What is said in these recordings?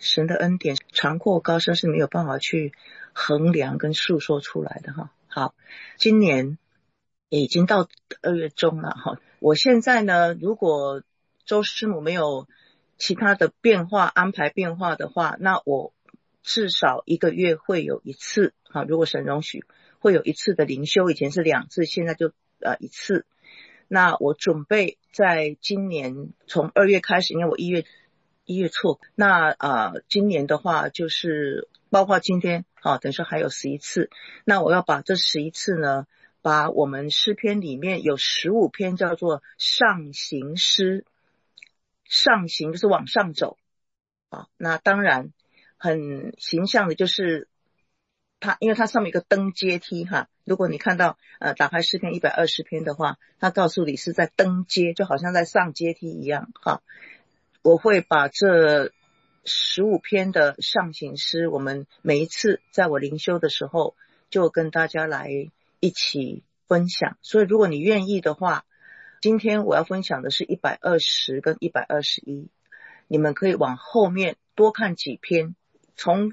神的恩典长阔高深是没有办法去衡量跟述说出来的哈。好，今年也已经到2月中了哈。我现在呢，如果周师母没有其他的变化安排变化的话，那我至少1个月会有一次哈，如果神容许会有一次的灵修，以前是2次，现在就1次。那我准备在今年从2月开始，因为我1月错，那今年的话就是包括今天等于说还有11次，那我要把这11次呢，把我们诗篇里面有15篇叫做上行诗，上行就是往上走那当然很形象的就是它，因为它上面有一个登阶梯哈，如果你看到打开诗篇120篇的话，它告诉你是在登阶，就好像在上阶梯一样哈。我会把这15篇的上行诗，我们每一次在我灵修的时候就跟大家来一起分享，所以如果你愿意的话，今天我要分享的是120跟121，你们可以往后面多看几篇，从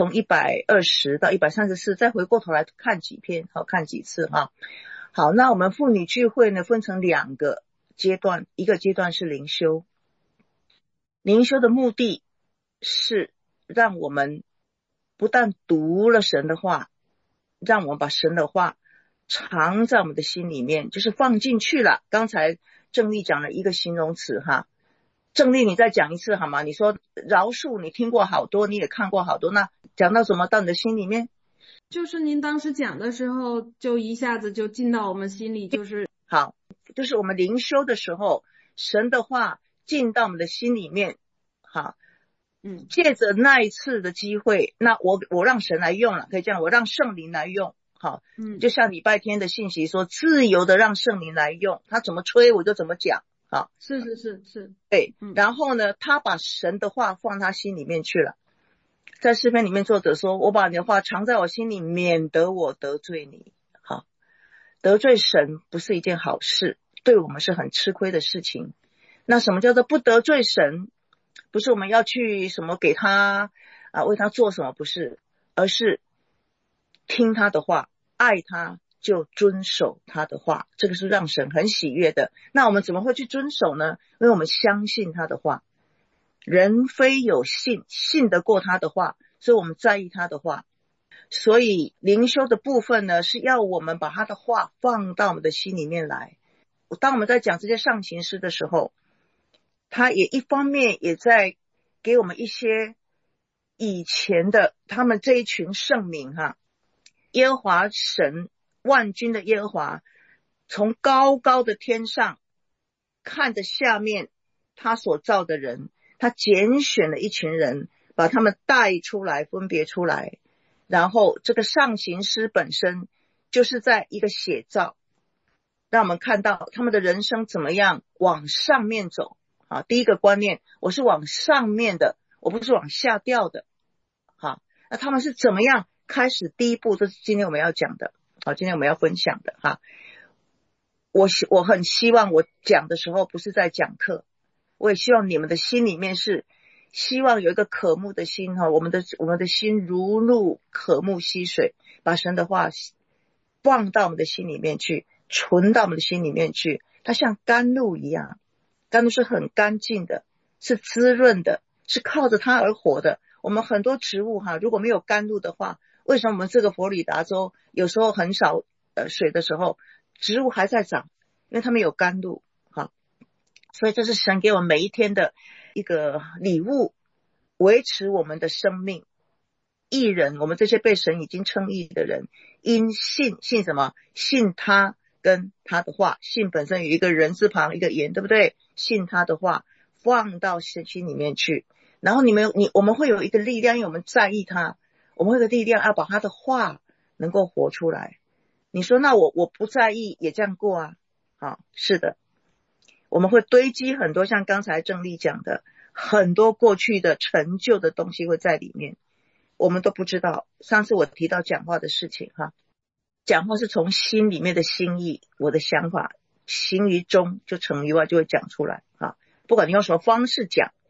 120到134再回过头来看几篇，好，看几次哈。好，那我们妇女聚会呢分成2个阶段，一个阶段是灵修，灵修的目的是让我们不但读了神的话，让我们把神的话藏在我们的心里面，就是放进去了。刚才郑丽讲了一个形容词哈，郑丽你再讲一次好吗？你说饶恕你听过好多，你也看过好多，那讲到什么到你的心里面？ 就是您当时讲的时候就一下子就进到我们心里，就是好，就是我们灵修的时候，神的话进到我们的心里面，好，借着那一次的机会，那我让神来用了，可以这样，我让圣灵来用，好，就像礼拜天的信息说，自由的让圣灵来用，他怎么吹我就怎么讲，好， 是， 对，然后呢，他把神的话放他心里面去了。在诗篇里面作者说，我把你的话藏在我心里，免得我得罪你。好，得罪神不是一件好事，对我们是很吃亏的事情。那什么叫做不得罪神？不是我们要去什么给他为他做什么，不是，而是听他的话，爱他就遵守他的话，这个是让神很喜悦的。那我们怎么会去遵守呢？因为我们相信他的话，人非有信，信得过他的话，所以我们在意他的话。所以灵修的部分呢，是要我们把他的话放到我们的心里面来。当我们在讲这些上行诗的时候，他也一方面也在给我们一些以前的他们这一群圣民哈，耶和华神万军的耶和华从高高的天上看着下面他所造的人，他拣选了一群人，把他们带出来，分别出来，然后这个上行诗本身就是在一个写照，让我们看到他们的人生怎么样往上面走啊。第一个观念，我是往上面的，我不是往下掉的。好，那他们是怎么样开始第一步，这是今天我们要讲的，好，今天我们要分享的哈。我很希望我讲的时候不是在讲课，我也希望你们的心里面是希望有一个渴慕的心哈，我们的心如露渴慕溪水，把神的话放到我们的心里面去，存到我们的心里面去。它像甘露一样，甘露是很干净的，是滋润的，是靠着它而活的。我们很多植物哈，如果没有甘露的话，为什么我们这个佛罗里达州有时候很少水的时候，植物还在长？因为它们有甘露。好，所以这是神给我们每一天的一个礼物，维持我们的生命。义人，我们这些被神已经称义的人，因信什么？信他跟他的话，信本身有一个人字旁一个言，对不对？信他的话放到心里面去，然后我们会有一个力量，因为我们在意他，我们会有一个力量要把他的话能够活出来。你说那我不在意也这样过啊？好，是的，我们会堆积很多像刚才郑丽讲的很多过去的成就的东西会在里面，我们都不知道。上次我提到讲话的事情哈，讲话是从心里面的心意，我的想法行于中就成于外，就会讲出来哈。不管你用什么方式讲，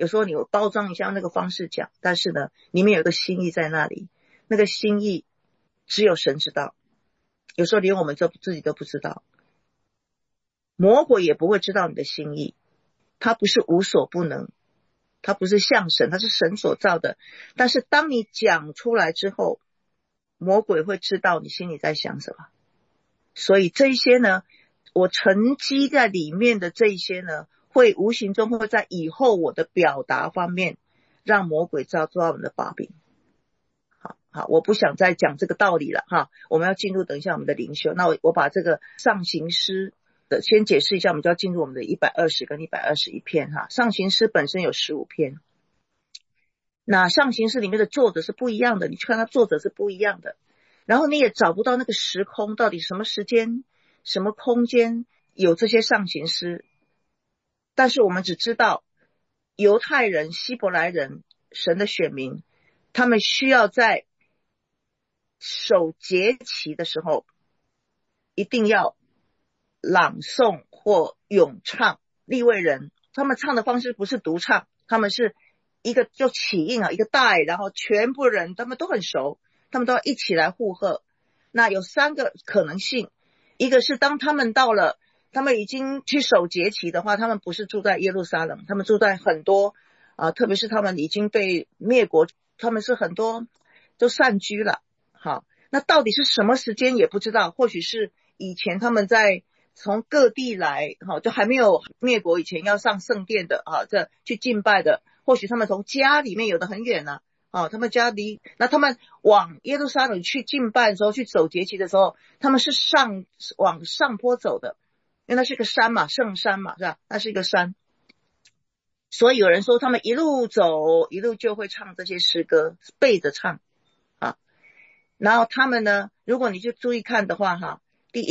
有时候你包装一下那个方式讲，但是呢，里面有个心意在那里，那个心意只有神知道，有时候连我们自己都不知道，魔鬼也不会知道你的心意，他不是无所不能，他不是像神，他是神所造的，但是当你讲出来之后，魔鬼会知道你心里在想什么。所以这一些呢，我沉积在里面的这一些呢，会无形中会在以后我的表达方面让魔鬼知道我们的把柄。好，我不想再讲这个道理了哈，我们要进入等一下我们的灵修。那我把这个上行诗的先解释一下，我们就要进入我们的120跟121篇哈。上行诗本身有15篇，那上行诗里面的作者是不一样的，你去看他作者是不一样的，然后你也找不到那个时空到底什么时间什么空间有这些上行诗，但是我们只知道犹太人希伯来人神的选民，他们需要在守节期的时候一定要朗诵或咏唱。利未人他们唱的方式不是独唱，他们是一个就起应一个带，然后全部人他们都很熟，他们都要一起来附和。那有3个可能性，一个是当他们到了他们已经去守节期的话，他们不是住在耶路撒冷，他们住在很多特别是他们已经被灭国，他们是很多都散居了。好，那到底是什么时间也不知道，或许是以前他们在从各地来就还没有灭国以前要上圣殿的这去敬拜的，或许他们从家里面有的很远他们家离，那他们往耶路撒冷去敬拜的时候，去走节期的时候，他们是往上坡走的，因为那是个山嘛，圣山嘛，是吧？那是一个山，所以有人说他们一路走一路就会唱这些诗歌，背着唱然后他们呢，如果你就注意看的话第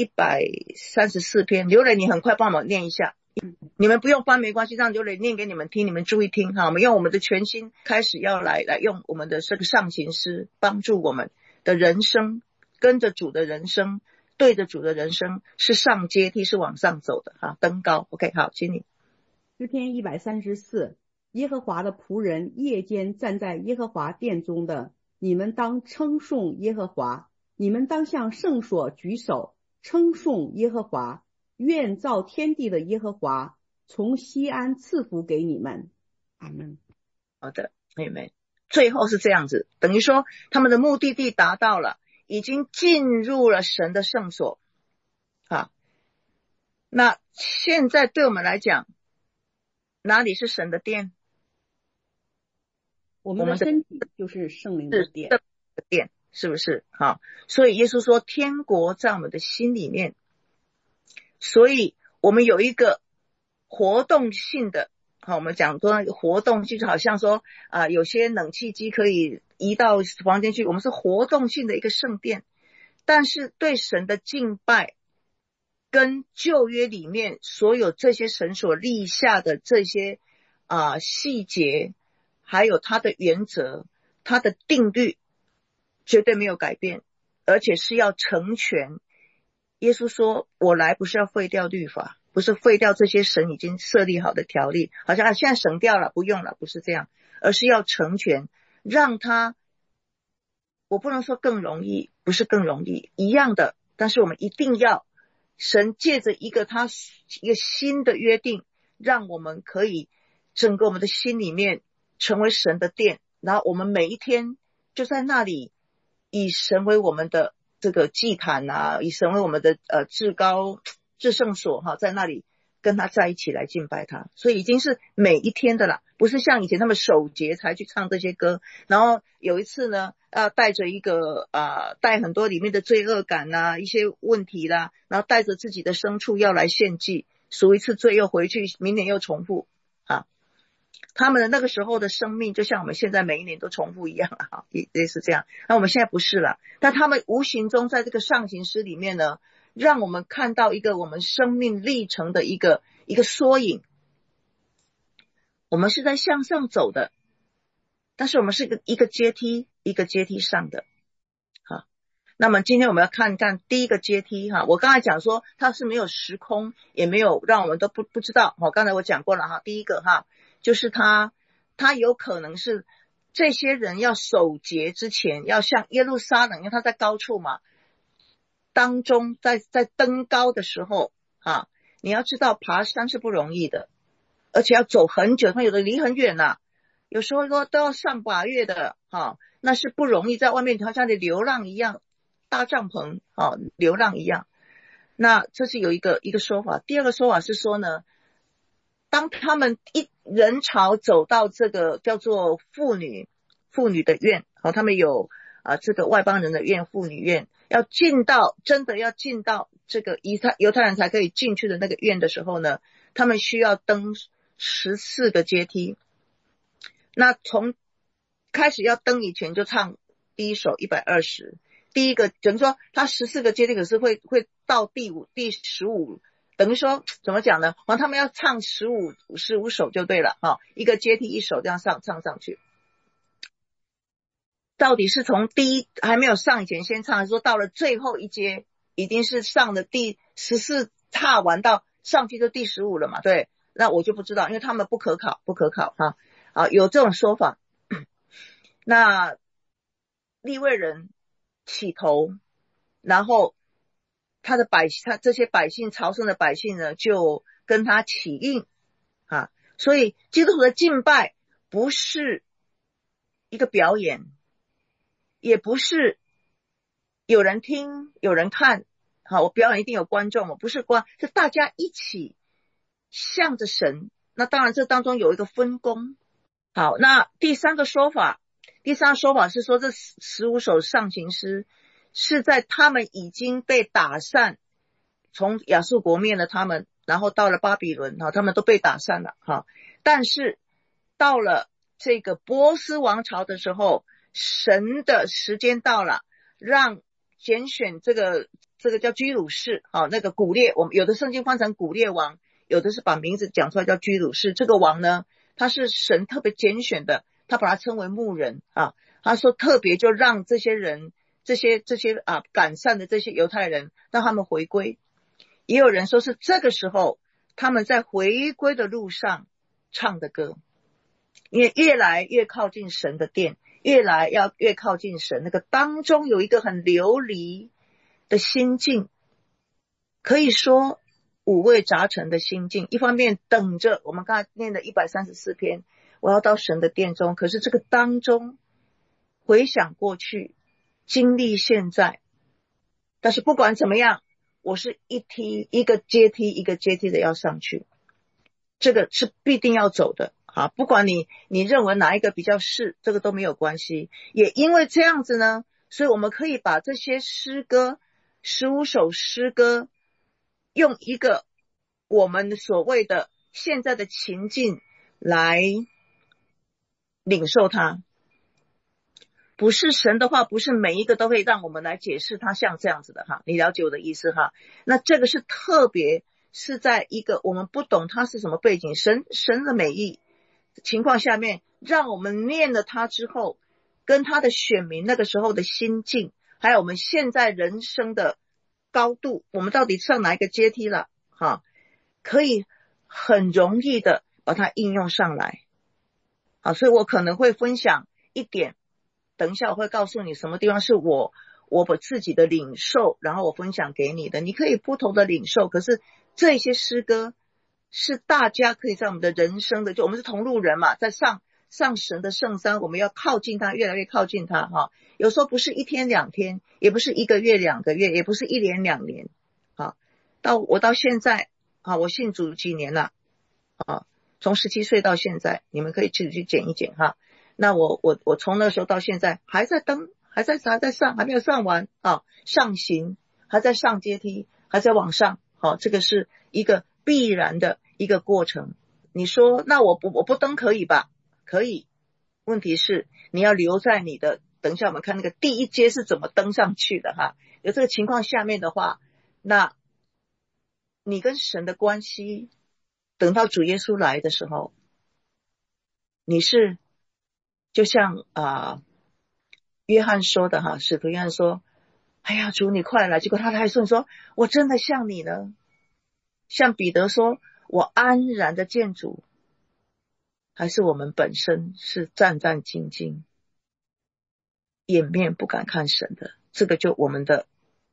134篇，刘磊你很快帮我们念一下，你们不用翻没关系，让刘磊念给你们听，你们注意听我们用我们的全心开始要来用我们的这个上行诗帮助我们的人生，跟着主的人生，对着主的人生是上阶梯，是往上走的登高。 OK 好，请你。 诗篇134，耶和华的仆人夜间站在耶和华殿中的，你们当称颂耶和华，你们当向圣所举手，称颂耶和华，愿造天地的耶和华从西安赐福给你们。阿们。 好的，妹妹，最后是这样子，等于说他们的目的地达到了，已经进入了神的圣所那现在对我们来讲，哪里是神的殿？ 我们的身体就是圣灵的殿， 是不是？所以耶稣说天国在我们的心里面，所以我们有一个活动性的我们讲说那个活动就是好像说有些冷气机可以移到房间去，我们是活动性的一个圣殿，但是对神的敬拜跟旧约里面所有这些神所立下的这些细节，还有它的原则，它的定律绝对没有改变，而且是要成全。耶稣说我来不是要废掉律法，不是废掉这些神已经设立好的条例，好像现在省掉了不用了，不是这样，而是要成全，让它我不能说更容易，不是更容易一样的，但是我们一定要神借着一个新的约定，让我们可以整个我们的心里面成为神的殿，然后我们每一天就在那里以神为我们的这个祭坛以神为我们的至高至圣所在那里跟他在一起来敬拜他，所以已经是每一天的了，不是像以前他们守节才去唱这些歌，然后有一次呢带着一个带很多里面的罪恶感一些问题啦，然后带着自己的牲畜要来献祭，赎一次罪又回去，明年又重复他们的那个时候的生命就像我们现在每一年都重复一样也是这样，那我们现在不是了，但他们无形中在这个上行诗里面呢，让我们看到一个我们生命历程的一个缩影，我们是在向上走的，但是我们是一个阶梯一个阶梯上的那么今天我们要看看第一个阶梯我刚才讲说它是没有时空，也没有让我们都不知道刚才我讲过了第一个就是它他有可能是这些人要守节之前，要向耶路撒冷，因为他在高处嘛，当中在登高的时候啊，你要知道爬山是不容易的，而且要走很久，他有的离很远呐，有时候都要上把月的啊，那是不容易，在外面好像流浪一样，搭帐篷啊，流浪一样。那这是有一个说法。第二个说法是说呢，当他们人潮走到这个叫做妇女的院，他们有这个外邦人的院，妇女院，真的要进到这个犹太人才可以进去的那个院的时候呢，他们需要登14个阶梯。那从开始要登以前就唱第一首120，第一个等于说他14个阶梯，可是会到第15，等于说怎么讲呢？他们要唱15首就对了哈，一个阶梯一首这样唱上去。到底是从还没有上以前先唱，还是说到了最后一阶已经是上的第14踏完到上去就第15了嘛？对，那我就不知道，因为他们不可考哈。有这种说法。那利未人起头，然后他这些百姓朝圣的百姓呢，就跟他起应啊。所以基督徒的敬拜不是一个表演，也不是有人听有人看，好，我表演一定有观众，不是是大家一起向着神。那当然这当中有一个分工。好，那第三个说法是说，这15首上行诗是在他们已经被打散，从亚述国灭了他们，然后到了巴比伦，他们都被打散了。但是到了这个波斯王朝的时候，神的时间到了，让拣选这个叫居鲁士，那个古列，我们有的圣经翻成古列王，有的是把名字讲出来叫居鲁士。这个王呢，他是神特别拣选的，他把他称为牧人啊。他说特别就让这些人，这些赶散的这些犹太人，让他们回归。也有人说是这个时候他们在回归的路上唱的歌，因为越来越靠近神的殿，越靠近神，那个当中有一个很流离的心境，可以说五味杂陈的心境。一方面等着我们刚才念的134篇，我要到神的殿中，可是这个当中回想过去，经历现在，但是不管怎么样，我是一个阶梯的要上去，这个是必定要走的啊！不管你认为哪一个比较是，这个都没有关系。也因为这样子呢，所以我们可以把这些诗歌15首诗歌，用一个我们所谓的现在的情境来领受它。不是神的话，不是每一个都会让我们来解释它像这样子的哈，你了解我的意思哈？那这个是特别是在一个我们不懂它是什么背景，神的美意情况下面，让我们念了它之后，跟他的选民那个时候的心境，还有我们现在人生的高度，我们到底上哪一个阶梯了哈？可以很容易的把它应用上来。好，所以我可能会分享一点，等一下我会告诉你什么地方是我把自己的领受，然后我分享给你的。你可以不同的领受，可是这些诗歌是大家可以在我们的人生的，就我们是同路人嘛，在上神的圣山，我们要靠近他，越来越靠近他哈。有时候不是1天2天，也不是1个月2个月，也不是1年2年。好，我到现在我信主几年了从17岁到现在，你们可以自己去捡一捡哈。那我从那时候到现在还在登，还在上，还没有上完上行，还在上阶梯，还在往上。这个是一个必然的一个过程。你说那我不登可以吧？可以，问题是你要留在你的，等一下我们看那个第一阶是怎么登上去的哈。有这个情况下面的话，那你跟神的关系，等到主耶稣来的时候，你是就像约翰说的哈，使徒约翰说，哎呀主你快来，结果他还说我真的像你呢。像彼得说，我安然的见主， 还是我们本身是战战兢兢，掩面不敢看神的？这个就我们的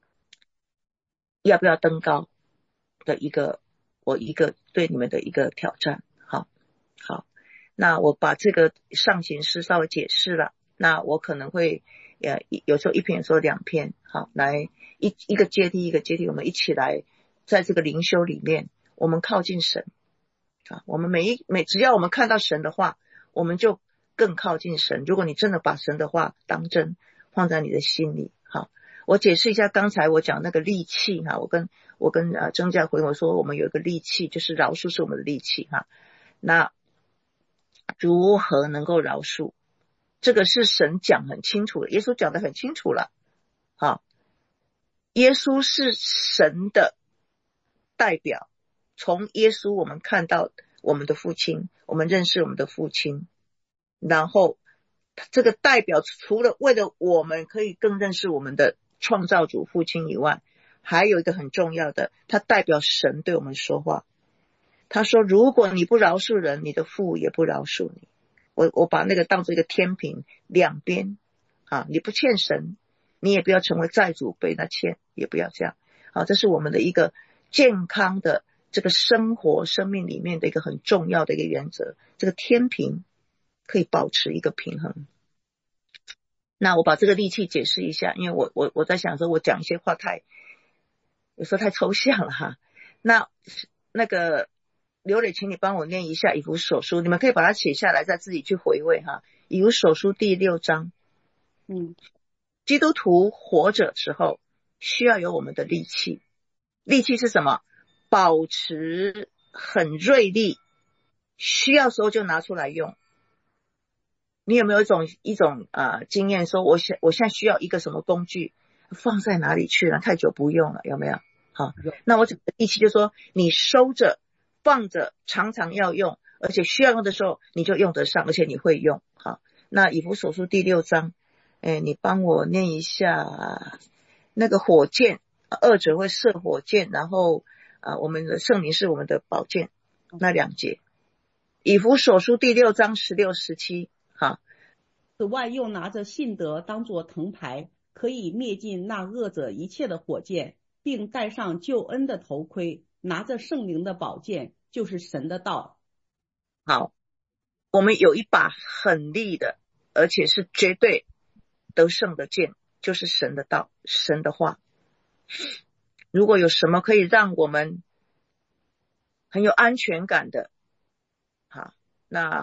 要不要登高的我对你们的一个挑战。好，那我把这个上行诗稍微解释了，那我可能会有时候一篇，有时候2篇，好，来一个阶梯一个阶梯，我们一起来在这个灵修里面，我们靠近神啊，我们只要我们看到神的话，我们就更靠近神。如果你真的把神的话当真放在你的心里，好，我解释一下刚才我讲那个利器哈，我跟曾家回我说，我们有一个利器，就是饶恕是我们的利器哈。那如何能够饶恕？这个是神讲很清楚的，耶稣讲得很清楚了。好，耶稣是神的代表，从耶稣我们看到我们的父亲，我们认识我们的父亲，然后这个代表除了为了我们可以更认识我们的创造主父亲以外，还有一个很重要的，他代表神对我们说话。他说如果你不饶恕人，你的父也不饶恕你。我把那个当作一个天平，两边啊，你不欠神，你也不要成为债主被他欠，也不要这样。好，这是我们的一个健康的这个生命里面的一个很重要的一个原则，这个天平可以保持一个平衡。那我把这个利器解释一下，因为我在想说我讲一些话有时候太抽象了哈。那个刘磊，请你帮我念一下以弗所书，你们可以把它写下来再自己去回味哈。以弗所书第6章，基督徒活着时候需要有我们的利器。利器是什么？保持很锐利，需要时候就拿出来用。你有没有一种经验说，我现在需要一个什么工具，放在哪里去了？太久不用了，有没有？好，那我整个利器就说你收着放着，常常要用，而且需要用的时候你就用得上，而且你会用。好，那以弗所书第6章，你帮我念一下那个火箭，二者会射火箭，然后我们的圣灵是我们的宝剑，那2节。以弗所书第6章16、17。好， 此外又拿着信德当作藤牌，可以灭尽那恶者一切的火箭，并戴上救恩的头盔，拿着圣灵的宝剑，就是神的道。 好，我们有一把很利的，而且是绝对得胜的剑，就是神的道，神的话。如果有什么可以让我们很有安全感的，好，那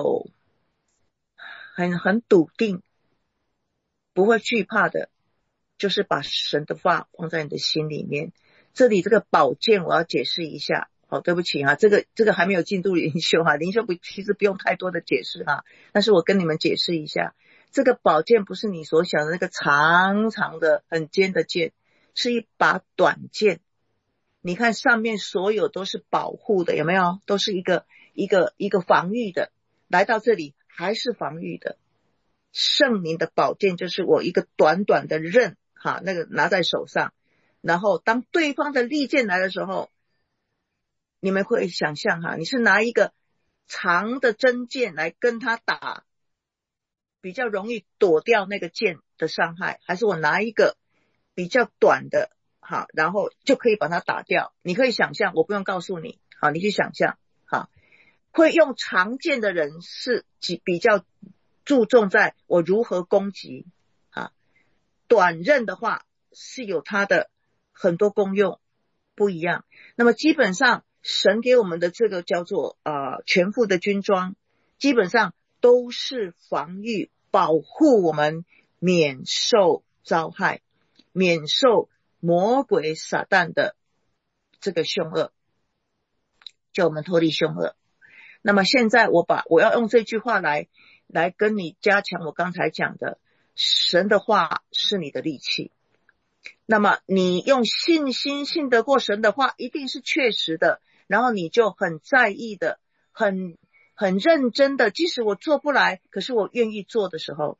很笃定，不会惧怕的，就是把神的话放在你的心里面。这里这个宝剑我要解释一下。好，对不起哈，这个还没有进入灵修哈，灵修其实不用太多的解释哈，但是我跟你们解释一下，这个宝剑不是你所想的那个长长的很尖的剑，是一把短剑。你看上面所有都是保护的，有没有？都是一个防御的，来到这里还是防御的。圣灵的宝剑就是我一个短短的刃哈，那个拿在手上，然后当对方的利剑来的时候，你们会想象哈，你是拿一个长的针剑来跟他打，比较容易躲掉那个剑的伤害，还是我拿一个比较短的好，然后就可以把它打掉？你可以想象，我不用告诉你，好，你去想象。好，会用长剑的人是比较注重在我如何攻击啊，短刃的话是有它的很多功用不一样。那么基本上神给我们的这个叫做全副的军装，基本上都是防御保护我们免受遭害，免受魔鬼撒旦的这个凶恶，叫我们脱离凶恶。那么现在我要用这句话来跟你加强我刚才讲的，神的话是你的利器。那么你用信心信得过神的话，一定是确实的，然后你就很在意的，很认真的，即使我做不来，可是我愿意做的时候，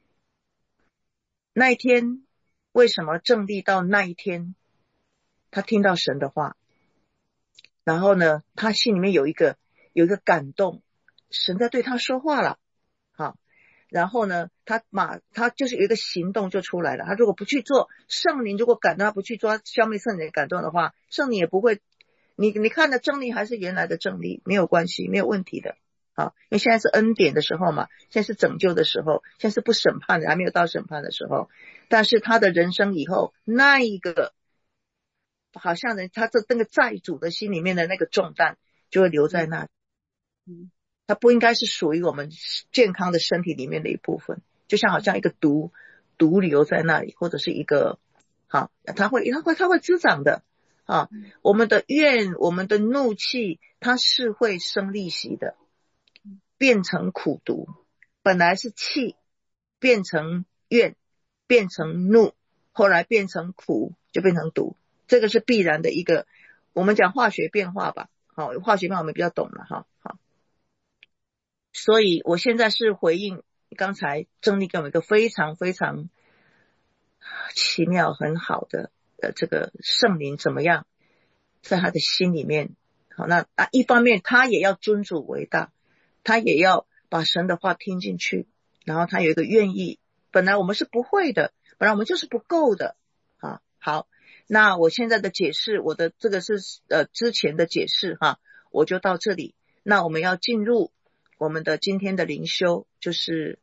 那一天为什么正历到那一天他听到神的话，然后呢他心里面有一个感动， 神在对他说话了，好，然后呢，他就是有一个行动就出来了。他如果不去做，圣灵如果感动他不去做，消灭圣灵的感动的话，圣灵也不会，你看的真理还是原来的真理，没有关系，没有问题的。好，因为现在是恩典的时候嘛，现在是拯救的时候，现在是不审判的，还没有到审判的时候。但是他的人生以后，那一个好像他那个债主的心里面的那个重担就会留在那里。它不应该是属于我们健康的身体里面的一部分，就像好像一个毒瘤在那里，或者是一个好，它会滋长的啊。我们的怨，我们的怒气，它是会生利息的，变成苦毒。本来是气，变成怨，变成怒，后来变成苦，就变成毒。这个是必然的一个，我们讲化学变化吧。好，化学变化我们比较懂了哈。好。所以我现在是回应刚才郑丽给我们一个非常非常奇妙很好的这个圣灵怎么样在他的心里面。好，那一方面他也要尊主为大，他也要把神的话听进去，然后他有一个愿意，本来我们是不会的，本来我们就是不够的啊。好，那我现在的解释，我的这个是之前的解释哈，我就到这里。那我们要进入我们的今天的灵修，就是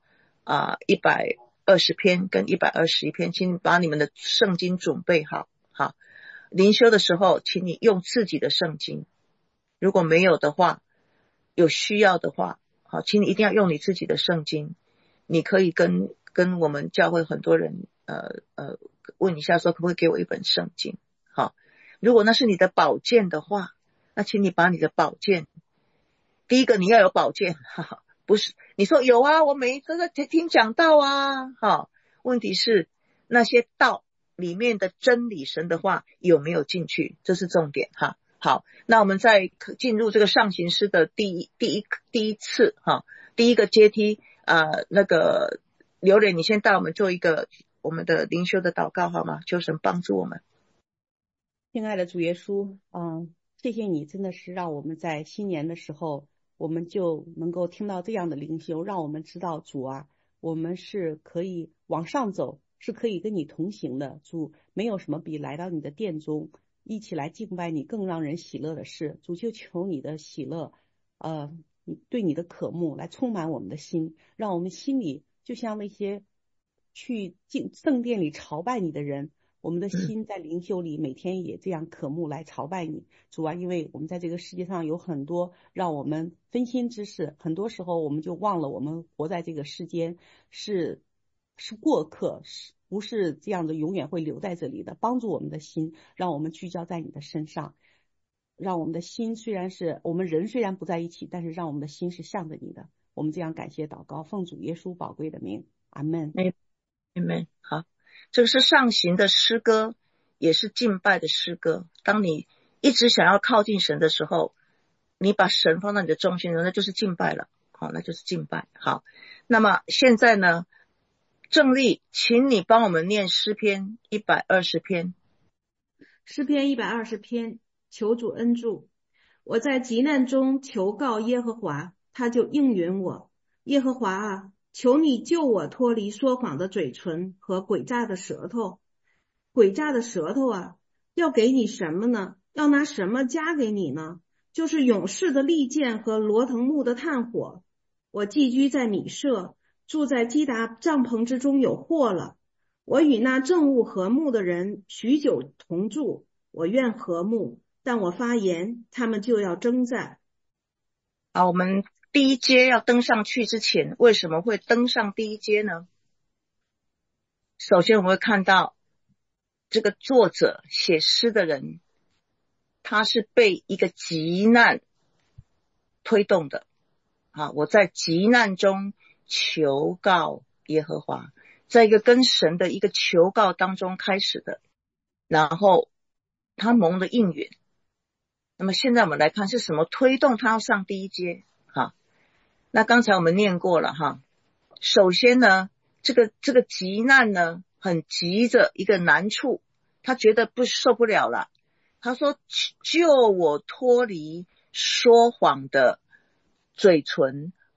120篇跟121篇，请把你们的圣经准备好。好，灵修的时候请你用自己的圣经，如果没有的话，有需要的话，好，请你一定要用你自己的圣经。你可以跟我们教会很多人问一下说可不可以给我一本圣经。好，如果那是你的宝剑的话，那请你把你的宝剑，第一个你要有宝剑，不是你说有啊，我每一次在听讲道啊，问题是那些道里面的真理神的话有没有进去，这是重点哈。好，那我们再进入这个上行诗的第一次哈，第一个阶梯那个刘磊，你先带我们做一个我们的灵修的祷告好吗？求神帮助我们。 亲爱的主耶稣，谢谢你，真的是让我们在新年的时候，我们就能够听到这样的灵修，让我们知道主啊，我们是可以往上走，是可以跟你同行的。主，没有什么比来到你的殿中一起来敬拜你更让人喜乐的事。主，就求你的喜乐，对你的渴慕来充满我们的心，让我们心里就像那些去圣殿里朝拜你的人，我们的心在灵修里每天也这样渴慕来朝拜你。主啊，因为我们在这个世界上有很多让我们分心之事，很多时候我们就忘了我们活在这个世间是过客，不是这样的永远会留在这里的。帮助我们的心，让我们聚焦在你的身上，让我们的心我们人虽然不在一起，但是让我们的心是向着你的。我们这样感谢祷告，奉主耶稣宝贵的名，阿们。 Amen。好，这个是上行的诗歌，也是敬拜的诗歌。当你一直想要靠近神的时候，你把神放到你的中心，那就是敬拜了。好，那就是敬拜。好，那么现在呢，郑丽，请你帮我们念诗篇120篇。 诗篇120篇，求主恩助。我在急难中求告耶和华，他就应允我。耶和华啊，求你救我脱离说谎的嘴唇和诡诈的舌头。诡诈的舌头啊，要给你什么呢？要拿什么加给你呢？就是勇士的利剑和罗藤木的炭火。我寄居在米舍，住在基达帐篷之中有祸了。我与那憎恶和睦的人许久同住，我愿和睦，但我发言，他们就要征战。 好，我们第一阶要登上去之前，为什么会登上第一阶呢？首先我们会看到这个作者写诗的人，他是被一个急难推动的。我在急难中求告耶和华，在一个跟神的一个求告当中开始的，然后他蒙了应允。那么现在我们来看是什么推动他要上第一阶。那刚才我们念过了哈。首先呢，这个急难呢，很急着一个难处，他觉得受不了了。他说救我脱离说谎的嘴唇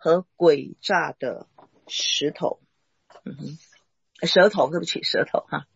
和诡诈的舌头。舌头，对不起，舌头哈。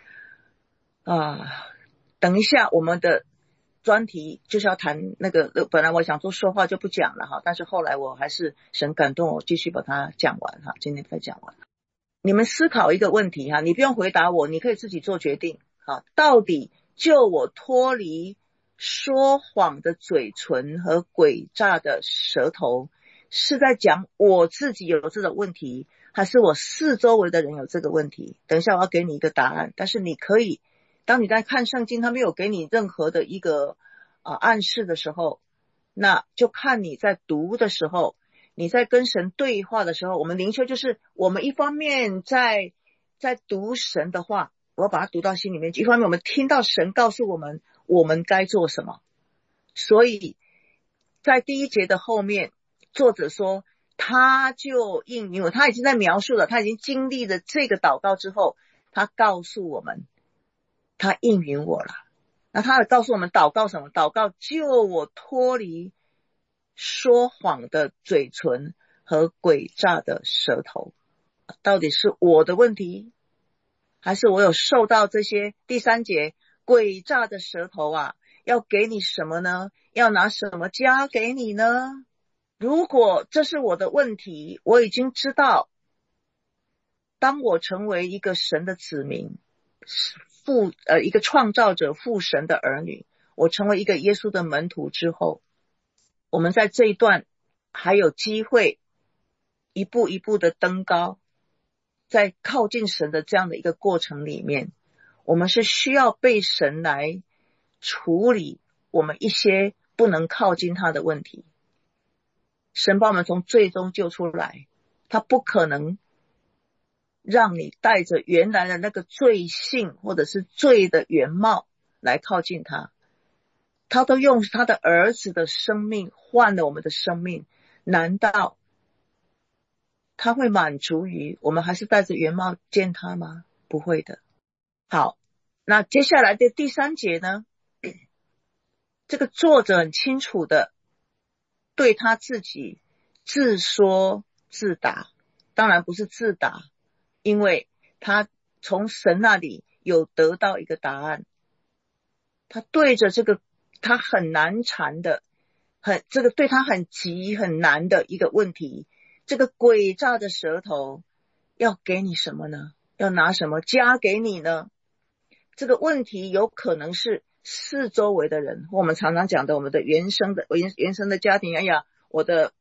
等一下我们的专题就是要谈那个，本来我想说话就不讲了哈，但是后来我还是神感动我继续把它讲完哈，今天再讲完。你们思考一个问题哈，你不用回答我，你可以自己做决定哈，到底救我脱离说谎的嘴唇和诡诈的舌头，是在讲我自己有这个问题，还是我四周围的人有这个问题？等一下我要给你一个答案，但是你可以当你在看圣经，他没有给你任何的一个暗示的时候，那就看你在读的时候，你在跟神对话的时候，我们灵修就是我们一方面在读神的话，我要把它读到心里面去，一方面我们听到神告诉我们我们该做什么。所以在第一节的后面，作者说他就应允我，他已经在描述了，他已经经历了这个祷告之后，他告诉我们他应允我了。那他告诉我们祷告什么？祷告救我脱离说谎的嘴唇和诡诈的舌头。到底是我的问题，还是我有受到这些？第三节，诡诈的舌头啊，要给你什么呢？要拿什么加给你呢？如果这是我的问题，我已经知道，当我成为一个神的子民，一个创造者父神的儿女，我成为一个耶稣的门徒之后，我们在这一段还有机会一步一步的登高，在靠近神的这样的一个过程里面，我们是需要被神来处理我们一些不能靠近他的问题。神把我们从罪中救出来，他不可能让你带着原来的那个罪性或者是罪的原貌来靠近他，他都用他的儿子的生命换了我们的生命，难道他会满足于我们还是带着原貌见他吗？不会的。好，那接下来的第三节呢，这个作者很清楚的对他自己自说自答，当然不是自答，因为他从神那里有得到一个答案。他对着这个他很难缠的这个对他很急很难的一个问题，这个诡诈的舌头要给你什么呢？要拿什么加给你呢？这个问题有可能是四周围的人，我们常常讲的我们的原生的家庭。哎呀，我的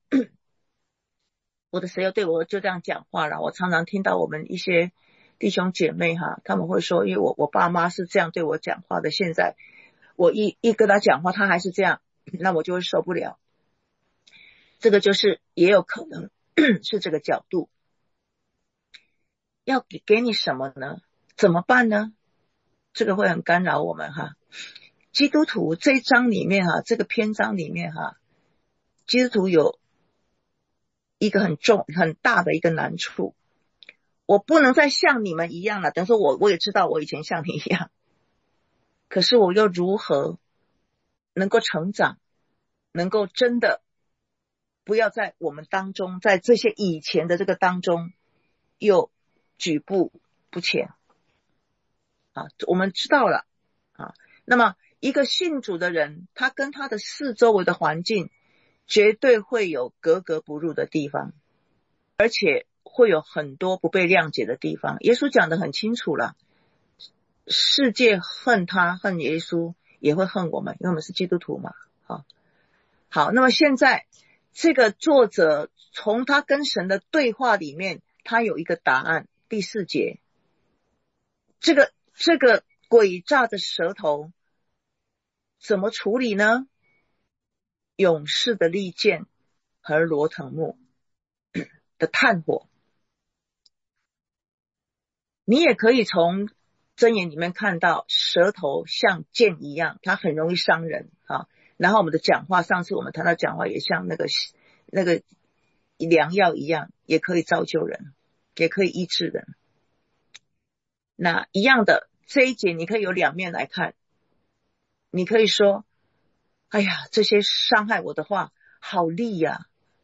谁又对我就这样讲话了。我常常听到我们一些弟兄姐妹哈，他们会说，因为我爸妈是这样对我讲话的，现在我一跟他讲话他还是这样，那我就会受不了。这个就是也有可能是这个角度。要给你什么呢？怎么办呢？这个会很干扰我们哈。基督徒这一章里面哈，这个篇章里面哈，基督徒有一个很大的一个难处。我不能再像你们一样了，等于说我也知道我以前像你一样，可是我又如何能够成长，能够真的不要在我们当中，在这些以前的这个当中又举步不前啊？我们知道了啊。那么一个信主的人，他跟他的四周围的环境绝对会有格格不入的地方，而且会有很多不被谅解的地方。耶稣讲得很清楚了，世界恨他恨耶稣也会恨我们，因为我们是基督徒嘛。好，那么现在这个作者从他跟神的对话里面，他有一个答案。第4节，这个诡诈的舌头怎么处理呢？勇士的利剑和罗藤木的炭火。你也可以从箴言里面看到，舌头像剑一样，它很容易伤人啊。然后我们的讲话，上次我们谈到讲话也像那个良药一样，也可以造就人，也可以医治人。那一样的，这一节你可以有两面来看。你可以说，哎呀，这些伤害我的话好利呀，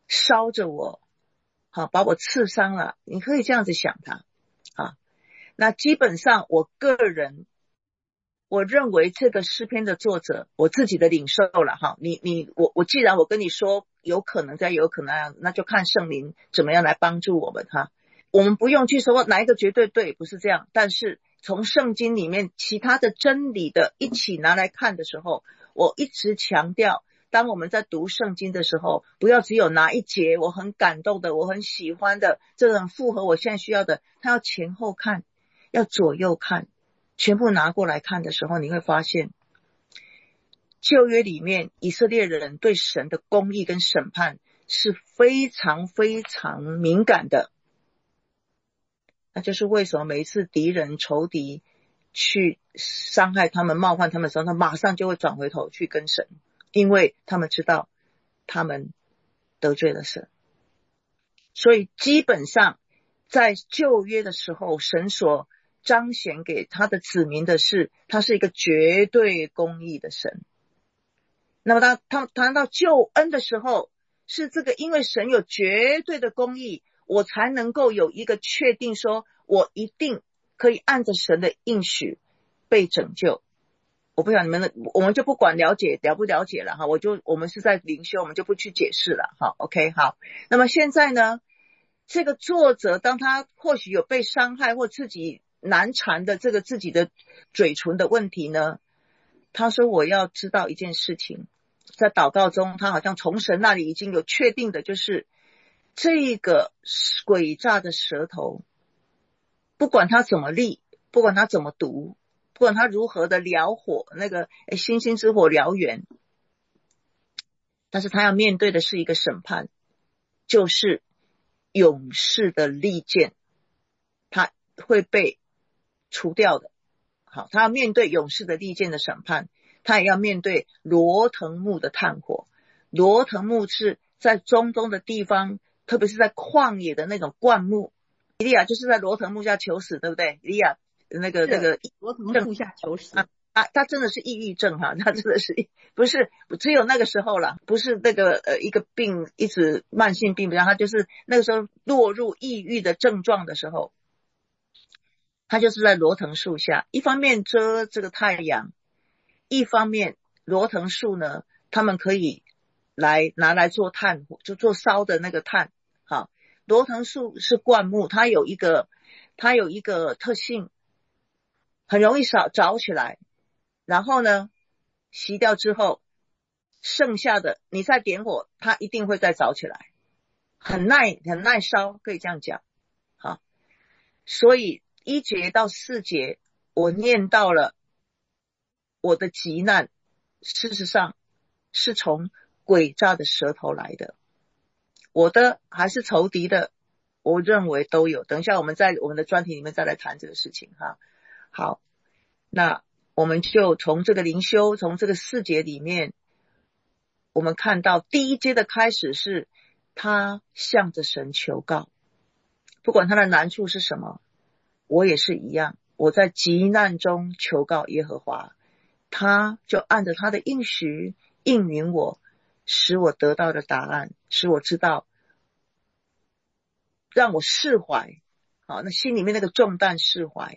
烧着我，好，把我刺伤了，你可以这样子想它啊。那基本上我个人我认为这个诗篇的作者，我自己的领受了哈，我既然我跟你说有可能这样有可能那样，那就看圣灵怎么样来帮助我们哈。我们不用去说哪一个绝对对，不是这样，但是从圣经里面其他的真理的一起拿来看的时候，我一直强调，当我们在读圣经的时候，不要只有拿一节我很感动的，我很喜欢的，这个很符合我现在需要的，它要前后看，要左右看，全部拿过来看的时候，你会发现旧约里面以色列人对神的公义跟审判是非常非常敏感的。那就是为什么每一次敌人仇敌去伤害他们冒犯他们的时候，他马上就会转回头去跟神，因为他们知道他们得罪了神。所以基本上在旧约的时候，神所彰显给他的子民的是他是一个绝对公义的神。那么他谈到救恩的时候，是这个因为神有绝对的公义，我才能够有一个确定说我一定可以按着神的应许被拯救。我不晓得你们的，我们就不管了不了解了哈，我们是在灵修，我们就不去解释了哈。OK， 好，那么现在呢，这个作者当他或许有被伤害或自己难缠的这个自己的嘴唇的问题呢，他说我要知道一件事情，在祷告中他好像从神那里已经有确定的，就是这个诡诈的舌头，不管他怎么立，不管他怎么读，不管他如何的燎火，那个星星之火燎原，但是他要面对的是一个审判，就是勇士的利剑，他会被除掉的。好，他要面对勇士的利剑的审判，他也要面对罗藤木的炭火。罗藤木是在中东的地方，特别是在旷野的那种灌木。以利亚就是在罗藤木下求死，对不对？以利亚那个罗藤树下求死他真的是抑郁症哈，他真的是不是只有那个时候了，不是那个一个病一直慢性病，他就是那个时候落入抑郁的症状的时候，他就是在罗藤树下，一方面遮这个太阳，一方面罗藤树呢，他们可以拿来做炭，就做烧的那个炭。好，罗藤树是灌木，它有一个特性，很容易着起来，然后呢熄掉之后，剩下的你再点火，它一定会再着起来，很耐烧，可以这样讲。好，所以1节到4节我念到了我的急难，事实上是从诡诈的舌头来的，我的还是仇敌的，我认为都有。等一下我们在我们的专题里面再来谈这个事情哈。好，那我们就从这个灵修，从这个4节里面，我们看到第1节的开始是他向着神求告，不管他的难处是什么，我也是一样，我在急难中求告耶和华，他就按着他的应许应允我，使我得到的答案，使我知道，让我释怀。好，那心里面那个重担释怀。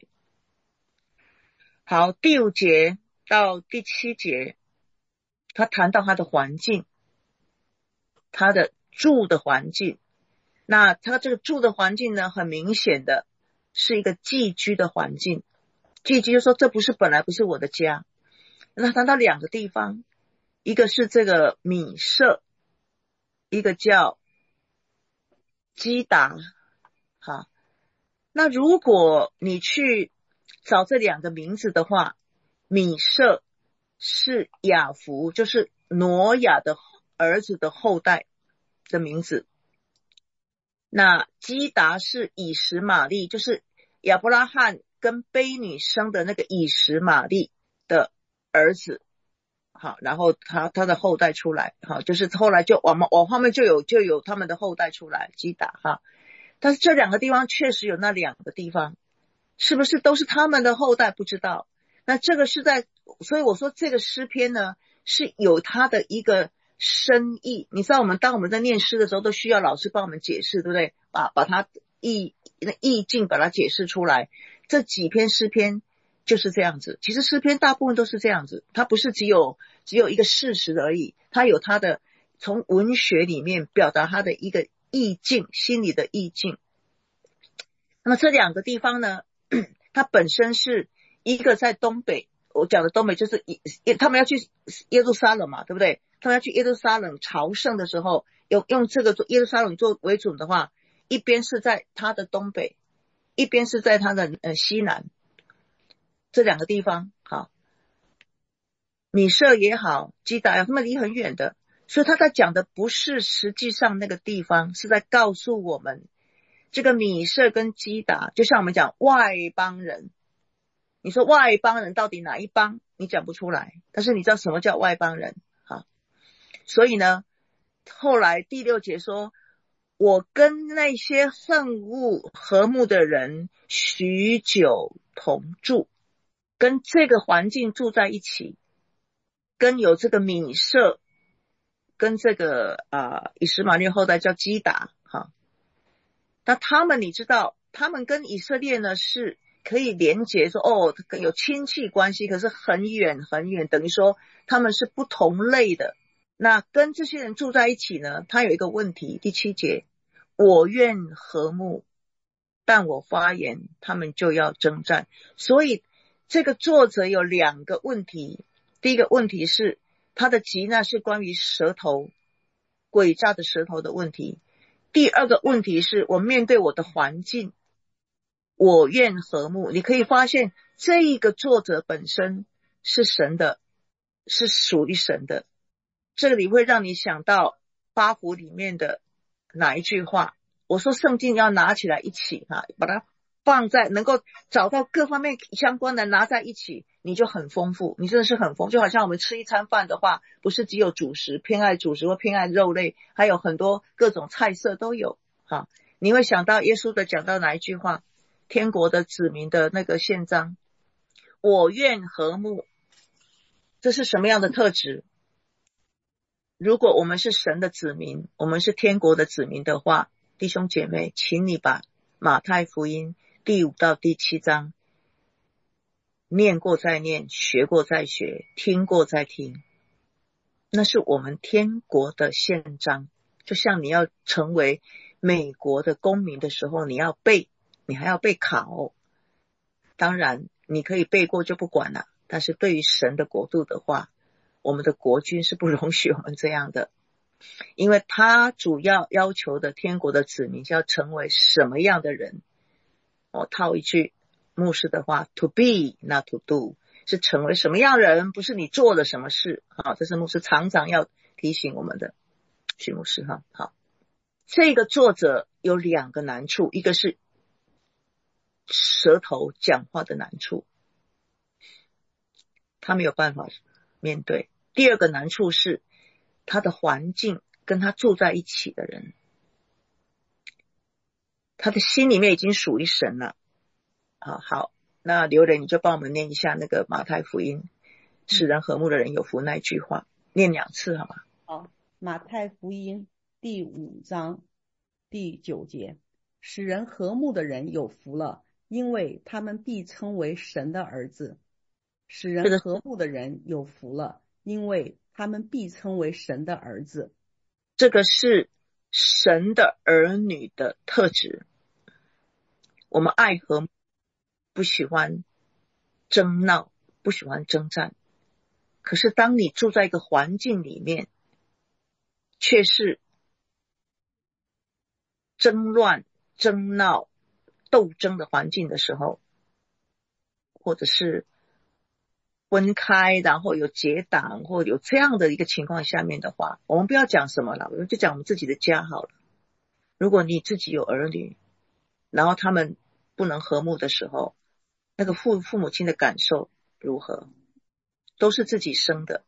好，第5节到第7节，他谈到他的环境，他的住的环境。那他这个住的环境呢，很明显的是一个寄居的环境。寄居就说这本来不是我的家。那谈到2个地方，一个是这个米舍，一个叫基达。好，那如果你去找这2个名字的话，米舍是雅弗，就是挪亚的儿子的后代的名字。那基达是以实玛利，就是亚伯拉罕跟卑女生的那个以实玛利的儿子。好，然后他的后代出来，好，就是后来就往后面就有他们的后代出来，基达哈。但是这2个地方确实有那2个地方，是不是都是他们的后代不知道。那这个是所以我说这个诗篇呢是有它的一个深意。你知道当我们在念诗的时候，都需要老师帮我们解释，对不对？把它意境把它解释出来。这几篇诗篇就是这样子。其实诗篇大部分都是这样子，它不是只有一个事实而已，它有它的从文学里面表达它的一个意境，心里的意境。那么这两个地方呢，它本身是一个在东北，我讲的东北就是他们要去耶路撒冷嘛，对不对？他们要去耶路撒冷朝圣的时候，用这个耶路撒冷做为主的话，一边是在它的东北，一边是在它的西南，这两个地方好，米舍也好，基达也好，他们离很远的，所以他在讲的不是实际上那个地方，是在告诉我们这个米舍跟基达，就像我们讲外邦人，你说外邦人到底哪一邦？你讲不出来，但是你知道什么叫外邦人啊？所以呢，后来第6节说，我跟那些恨恶和睦的人许久同住，跟这个环境住在一起，跟有这个米舍，跟这个以实玛利后代叫基达哈。那他们你知道，他们跟以色列呢是可以连结说有亲戚关系，可是很远很远，等于说他们是不同类的。那跟这些人住在一起呢，他有一个问题，第7节，我愿和睦，但我发言他们就要征战。所以这个作者有2个问题，第一个问题是他的急难是关于舌头诡诈的舌头的问题，第2个问题是我面对我的环境，我愿和睦。你可以发现这一个作者本身是神的，是属于神的。这里会让你想到八福里面的哪一句话？我说圣经要拿起来一起把它放在能够找到各方面相关的拿在一起，你就很丰富，你真的是很丰富。就好像我们吃一餐饭的话，不是只有主食，偏爱主食或偏爱肉类，还有很多各种菜色都有你会想到耶稣的讲到哪一句话？天国的子民的那个宪章，我愿和睦，这是什么样的特质？如果我们是神的子民，我们是天国的子民的话，弟兄姐妹，请你把马太福音第5到第7章念过再念，学过再学，听过再听，那是我们天国的宪章。就像你要成为美国的公民的时候，你要背，你还要背考。当然你可以背过就不管了，但是对于神的国度的话，我们的国君是不容许我们这样的，因为他主要要求的天国的子民要成为什么样的人？我套一句牧师的话 ，to be not to do， 是成为什么样的人，不是你做了什么事。这是牧师常常要提醒我们的，许牧师好，这个作者有2个难处，一个是舌头讲话的难处，他没有办法面对。第2个难处是他的环境跟他住在一起的人，他的心里面已经属于神了。好，那刘磊你就帮我们念一下那个马太福音使人和睦的人有福那句话，念2次好吗？ 好，马太福音第5章第9节，使人和睦的人有福了，因为他们必称为神的儿子。使人和睦的人有福了，因为他们必称为神的儿子。 这个是神的儿女的特质。我们爱和睦，不喜欢争闹，不喜欢征战。可是当你住在一个环境里面，却是争乱、争闹、斗争的环境的时候，或者是分开，然后有结党，或有这样的一个情况下面的话，我们不要讲什么了，我们就讲我们自己的家好了。如果你自己有儿女，然后他们不能和睦的时候，那个父母亲的感受如何？都是自己生的，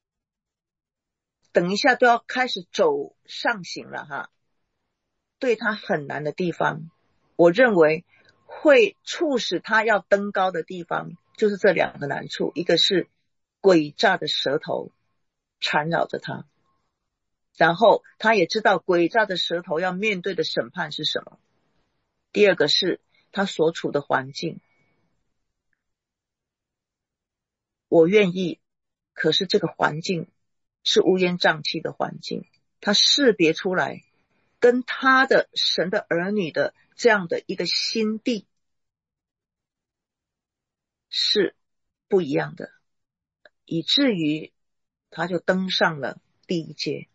等一下都要开始走上行了对他很难的地方，我认为会促使他要登高的地方，就是这2个难处，一个是诡诈的舌头缠绕着他， 然后他也知道诡诈的舌头要面对的审判是什么。第二个是他所处的环境，我愿意，可是这个环境是乌烟瘴气的环境，他识别出来跟他的神的儿女的这样的一个心地是不一样的，以至于他就登上了第一阶。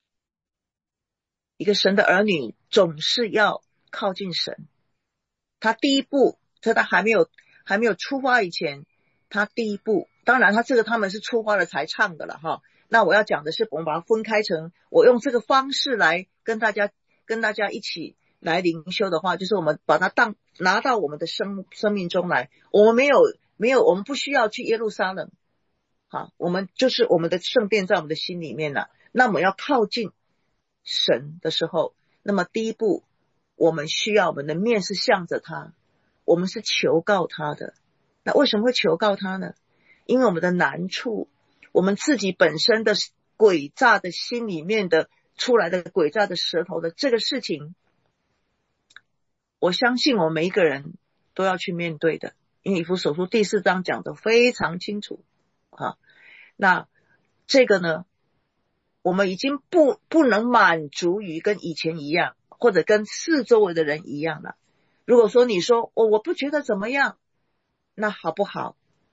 一个神的儿女总是要靠近神，他第一步在他还没有出发以前，他第一步，当然他们是出发了才唱的了哈。那我要讲的是，我们把它分开成，我用这个方式来跟大家一起来灵修的话，就是我们把它拿到我们的生命中来。我们没有，我们不需要去耶路撒冷，好，我们就是我们的圣殿在我们的心里面了。那我们要靠近神的时候，那么第一步，我们需要我们的面是向着他，我们是求告他的。那为什么会求告他呢？因为我们的难处，我们自己本身的诡诈的心里面的出来的诡诈的舌头的这个事情，我相信我们每一个人都要去面对的，因为以弗所书第4章讲得非常清楚啊。那这个呢，我们已经不能满足于跟以前一样，或者跟四周围的人一样了。如果说你说我不觉得怎么样，那好不好？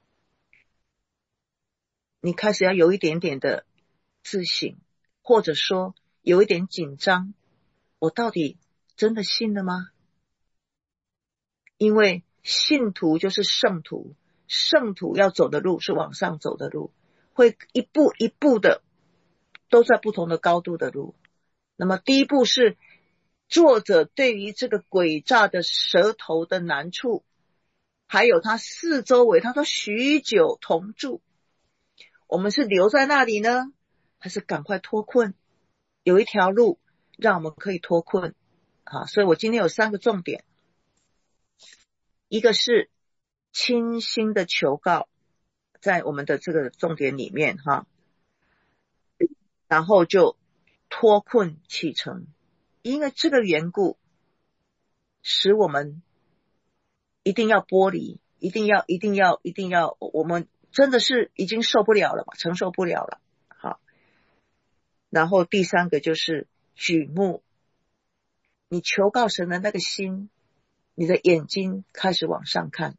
你开始要有一点点的自省，或者说有一点紧张，我到底真的信了吗？因为信徒就是圣徒，圣徒要走的路是往上走的路，会一步一步的都在不同的高度的路。那么第一步是作者对于这个诡诈的舌头的难处，还有他四周围，他说许久同住，我们是留在那里呢，还是赶快脱困？有一条路让我们可以脱困啊！所以我今天有3个重点，一个是清心的求告，在我们的这个重点里面哈，然后就脱困启程，因为这个缘故，使我们一定要剥离，一定要，我们真的是已经受不了了，承受不了了。好，然后第3个就是举目，你求告神的那个心，你的眼睛开始往上看。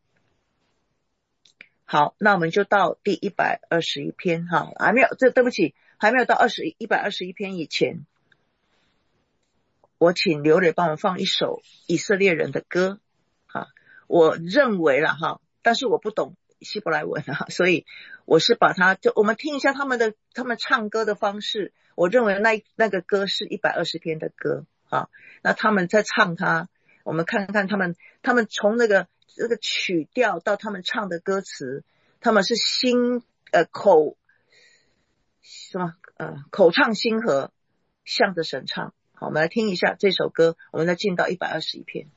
好，那我们就到第121篇哈，对不起，还没有到121篇以前，我请刘磊帮我放一首以色列人的歌哈，我认为啦哈，但是我不懂希伯来文啊，所以我是把它我们听一下他们唱歌的方式，我认为那个歌是120篇的歌啊，那他们在唱它，我们看看他们从那个曲调到他们唱的歌词，他们是口唱心和，向着神唱。好，我们来听一下这首歌，我们再进到121篇。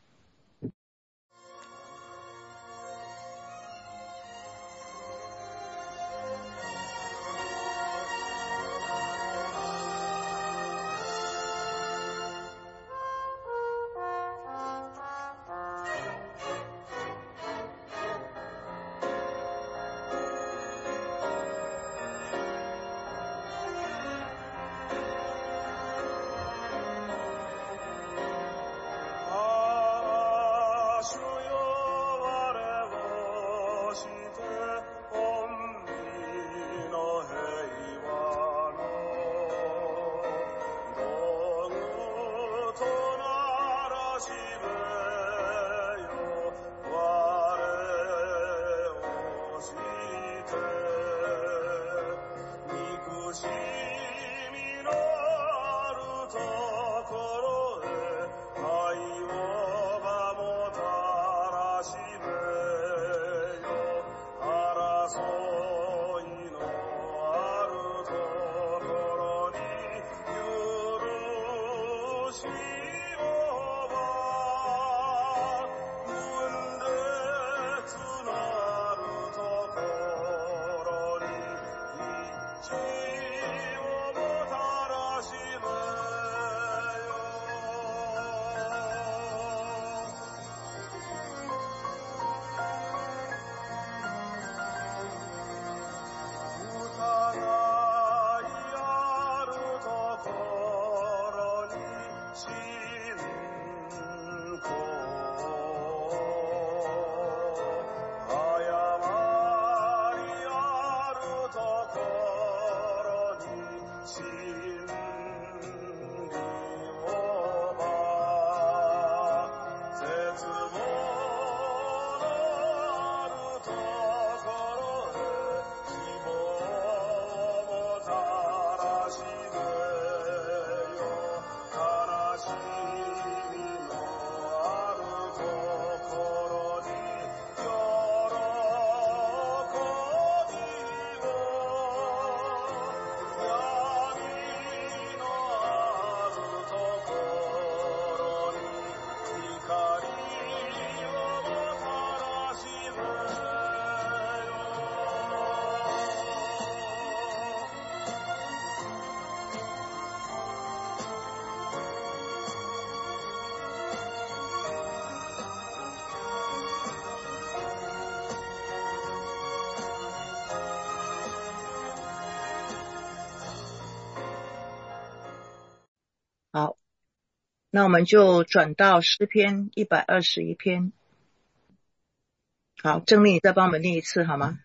那我们就转到诗篇121篇。好，郑丽，你再帮我们念一次好吗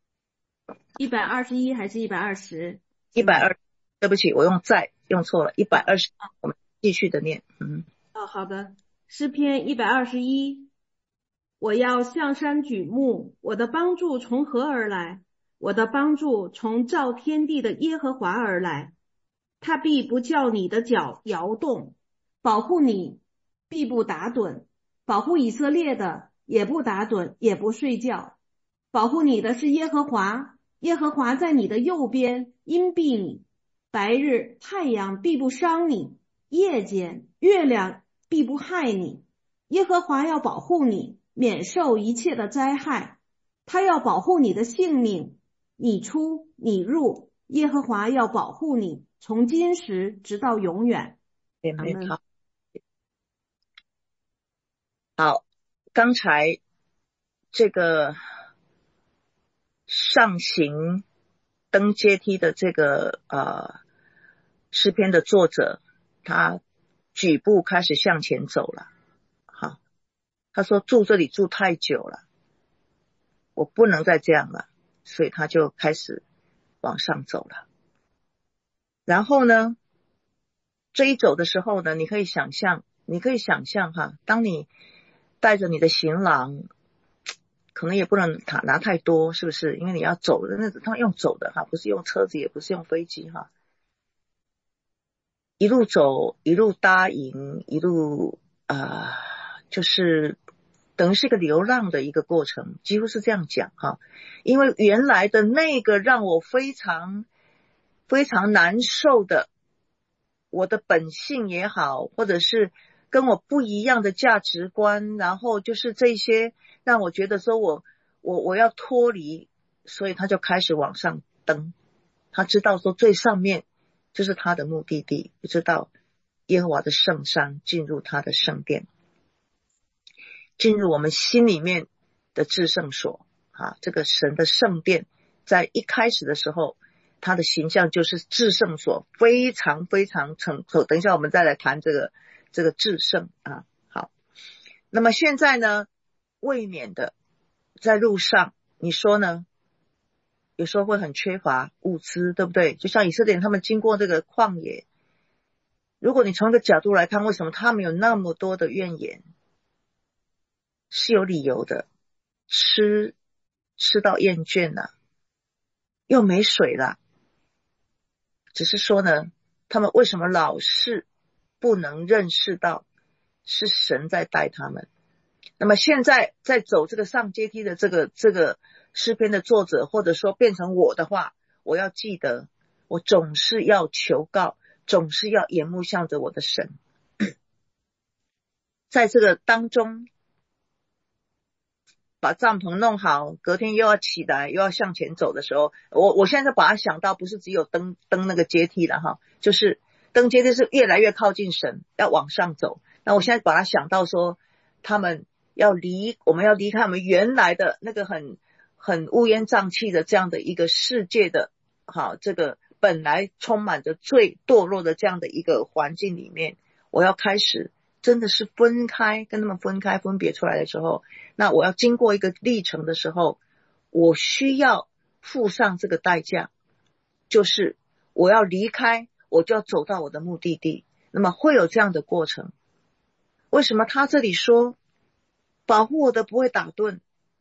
121还是120？ ？120，对不起，我用错了，120，我们继续的念。 好的。诗篇121，我要向山举目，我的帮助从何而来？我的帮助从造天地的耶和华而来。他必不叫你的脚摇动，保护你，必不打盹，保护以色列的也不打盹，也不睡觉。保护你的是耶和华，耶和华在你的右边，荫庇你。白日太阳必不伤你，夜间月亮必不害你。耶和华要保护你，免受一切的灾害。他要保护你的性命，你出你入，耶和华要保护你，从今时直到永远。阿们。 好，刚才这个上行登阶梯的这个诗篇的作者，他举步开始向前走了。好，他说住这里住太久了，我不能再这样了，所以他就开始往上走了。然后呢，这一走的时候呢，你可以想象哈，当你带着你的行囊，可能也不能拿太多，是不是？因为你要走的，那他用走的哈，不是用车子，也不是用飞机哈。一路走，一路搭营，一路就是等于是一个流浪的一个过程，几乎是这样讲哈。因为原来的那个让我非常非常难受的，我的本性也好，或者是跟我不一样的价值观，然后就是这些让我觉得说我要脱离，所以他就开始往上登。他知道说最上面就是他的目的地，不知道耶和华的圣山，进入他的圣殿，进入我们心里面的至圣所啊，这个神的圣殿在一开始的时候，他的形象就是至圣所，非常非常等一下我们再来谈这个至圣啊。好，那么现在呢，未免的在路上，你说呢？有时候会很缺乏物资，对不对？就像以色列人他们经过这个旷野，如果你从一个角度来看，为什么他们有那么多的怨言，是有理由的。吃到厌倦了，又没水了，只是说呢，他们为什么老是不能认识到是神在带他们？那么现在在走这个上阶梯的这个诗篇的作者，或者说变成我的话，我要记得，我总是要求告，总是要眼目向着我的神。在这个当中，把帐篷弄好，隔天又要起来，又要向前走的时候，我现在把它想到，不是只有登那个阶梯了哈，就是登阶梯是越来越靠近神，要往上走。那我现在把它想到说，他们我们要离开我们原来的那个很乌烟瘴气的这样的一个世界的，好，这个本来充满着最堕落的这样的一个环境里面，我要开始真的是跟他们分别出来的时候，那我要经过一个历程的时候，我需要付上这个代价，就是我要离开，我就要走到我的目的地。那么会有这样的过程。为什么他这里说保护我的不会打盹？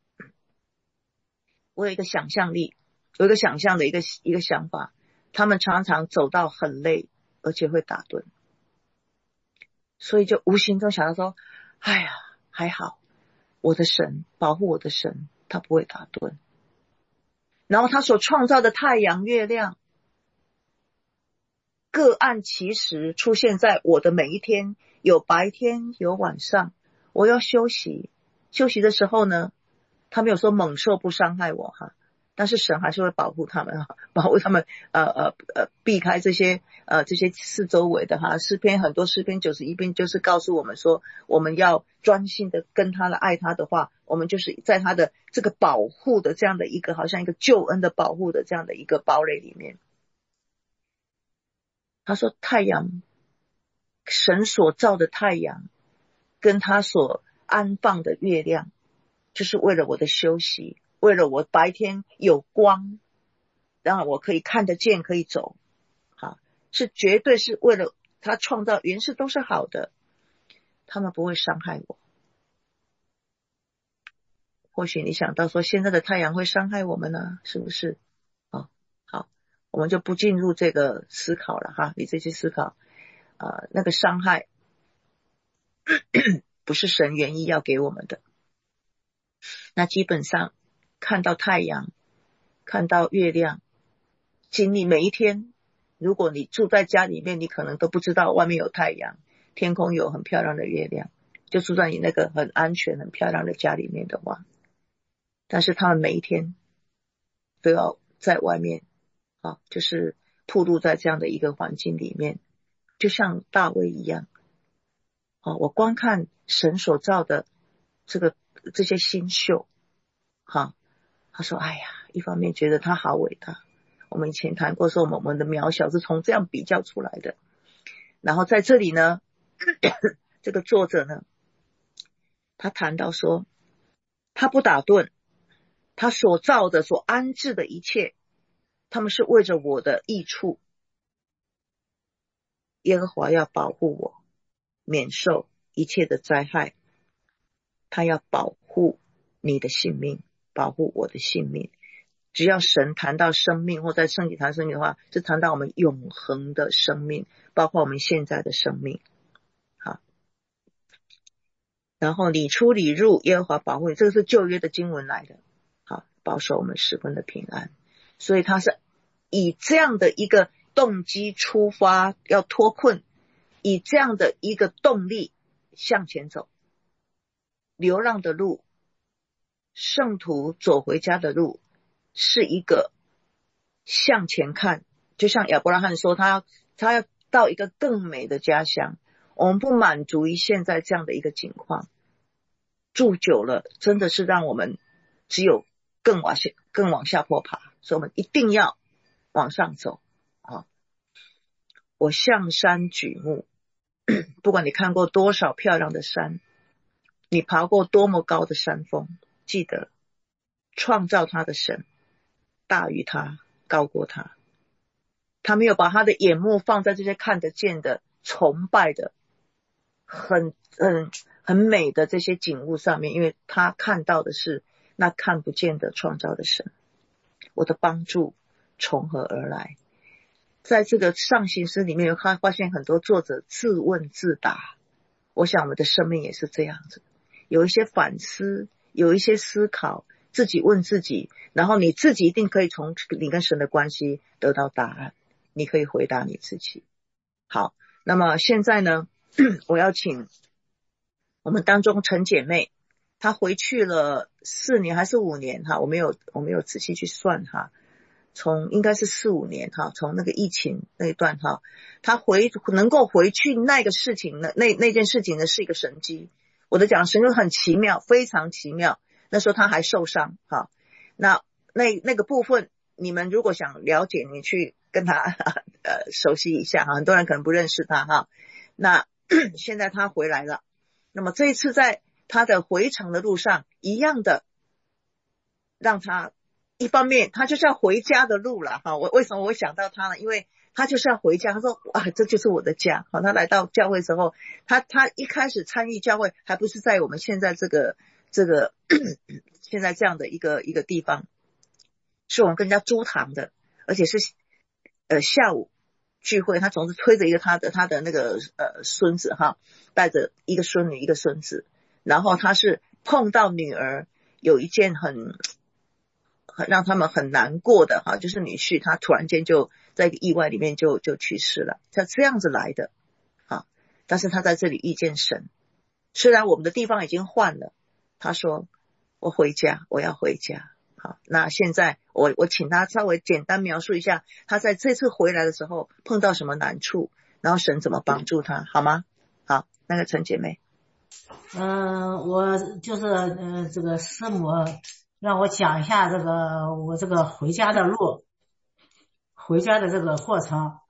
我有一个想象力，有一个想象的一个想法，他们常常走到很累，而且会打盹，所以就无形中想到说，哎呀，还好我的神保护我的神，他不会打盹。然后他所创造的太阳月亮各按其时出现在我的每一天，有白天有晚上，我要休息的时候呢，他没有说猛兽不伤害我哈，但是神还是会保护他们哈，保护他们避开这些四周围的哈。很多诗篇91篇就是告诉我们说，我们要专心的跟他的爱他的话，我们就是在他的这个保护的这样的一个好像一个救恩的保护的这样的一个堡垒里面。他说太阳神所造的太阳跟他所安放的月亮，就是为了我的休息，为了我白天有光，让我可以看得见，可以走，好，是绝对是为了他创造，原是都是好的，他们不会伤害我。或许你想到说现在的太阳会伤害我们呢，是不是？好，我们就不进入这个思考了哈，你这些思考那个伤害不是神原意要给我们的。那基本上看到太阳，看到月亮，经历每一天，如果你住在家里面，你可能都不知道外面有太阳，天空有很漂亮的月亮，就住在你那个很安全很漂亮的家里面的话，但是他们每一天都要在外面就是暴露在这样的一个环境里面，就像大卫一样我观看神所造的这些星宿他说哎呀，一方面觉得他好伟大，我们以前谈过说我们的渺小是从这样比较出来的。然后在这里呢这个作者呢，他谈到说他不打盹，他所造的所安置的一切，他们是为着我的益处，耶和华要保护我免受一切的灾害，他要保护你的性命，保护我的性命。只要神谈到生命，或在圣经谈生命的话，是谈到我们永恒的生命，包括我们现在的生命。好，然后你出你入，耶和华保护你，这个是旧约的经文来的。好，保守我们十分的平安。所以他是以这样的一个动机出发，要脱困，以这样的一个动力向前走。流浪的路，圣徒走回家的路，是一个向前看，就像亚伯拉罕说他要到一个更美的家乡。我们不满足于现在这样的一个情况，住久了真的是让我们只有更往下坡爬，所以我们一定要往上走我向山举目不管你看过多少漂亮的山，你爬过多么高的山峰，记得创造他的神大于他，高过他。他没有把他的眼目放在这些看得见的崇拜的很美的这些景物上面，因为他看到的是那看不见的创造的神。我的帮助从何而来？在这个上行诗里面发现很多作者自问自答，我想我们的生命也是这样子，有一些反思，有一些思考，自己问自己，然后你自己一定可以从你跟神的关系得到答案，你可以回答你自己。好，那么现在呢我要请我们当中陈姐妹，她回去了4年还是5年我没有仔细去算从应该是4-5年从那个疫情那一段她能够回去那个事情呢，那件事情呢是一个神迹。我的讲神就很奇妙，非常奇妙。那时候她还受伤那个部分你们如果想了解，你去跟她熟悉一下很多人可能不认识她那现在她回来了，那么这一次在她的回程的路上一样的让她一方面他就是要回家的路了我为什么我会想到他呢？因为他就是要回家，他说这就是我的家他来到教会之后，他一开始参与教会还不是在我们现在这个现在这样的一个地方，是我们跟人家租堂的，而且是下午聚会，他总是推着一个他的那个孙子带着一个孙女一个孙子，然后他是碰到女儿有一件很让他们很难过的就是女婿他突然间就在一个意外里面就去世了，他这样子来的但是他在这里遇见神，虽然我们的地方已经换了，他说我回家，我要回家那现在我请他稍微简单描述一下他在这次回来的时候碰到什么难处，然后神怎么帮助他好吗？好，那个陈姐妹。 我就是这个师母让我讲一下我这个回家的路，回家的这个过程。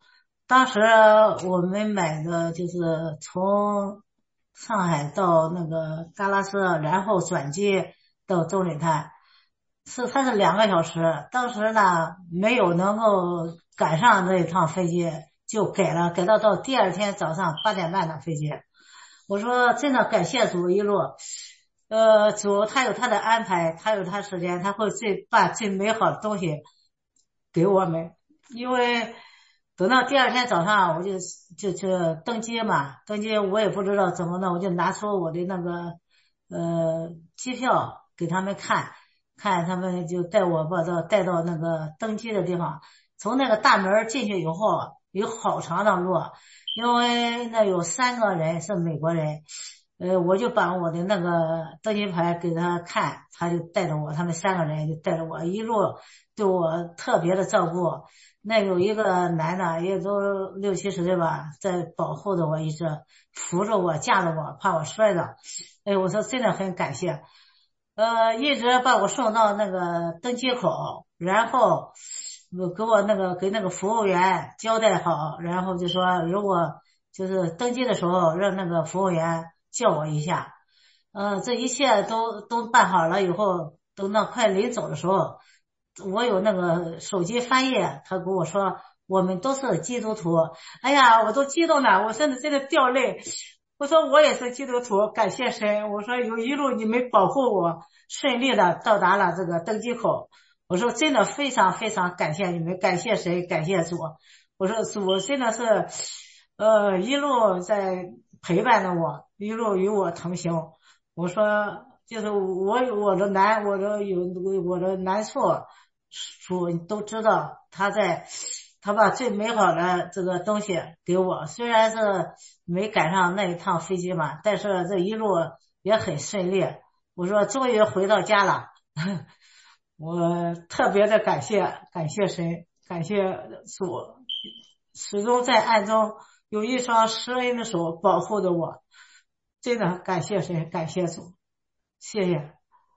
当时我们买的就是从上海到那个嘎拉斯，然后转机到中水滩，它是2个小时。当时呢没有能够赶上这一趟飞机，就改到第二天早上8点半的飞机。我说真的感谢主一路，主他有他的安排，他有他时间，他会把最美好的东西给我们。因为等到第二天早上，我就登机嘛，登机我也不知道怎么弄，我就拿出我的那个机票给他们看，他们就带到那个登机的地方。从那个大门进去以后，有好长的路，因为那有3个人是美国人，我就把我的那个登机牌给他看，他就带着我，他们3个人就带着我，一路对我特别的照顾。那有一个男的也都60、70岁吧，在保护着我，一直扶着我，架着我，怕我摔着。我说真的很感谢，一直把我送到那个登机口，然后给那个服务员交代好，然后就说如果就是登机的时候让那个服务员叫我一下。这一切都办好了以后，等到快临走的时候，我有那个手机翻译，他跟我说我们都是基督徒。哎呀，我都激动了，我真的掉泪。我说我也是基督徒，感谢神。我说有一路你们保护我，顺利的到达了这个登机口。我说真的非常非常感谢你们，感谢神，感谢主。我说主真的是一路在陪伴着我，一路与我同行。我说就是我的难处，主都知道，他把最美好的这个东西给我，虽然是没赶上那一趟飞机嘛，但是这一路也很顺利。我说终于回到家了，我特别的感谢神，感谢主，始终在暗中有一双施恩的手保护着我，真的感谢神，感谢主，谢谢。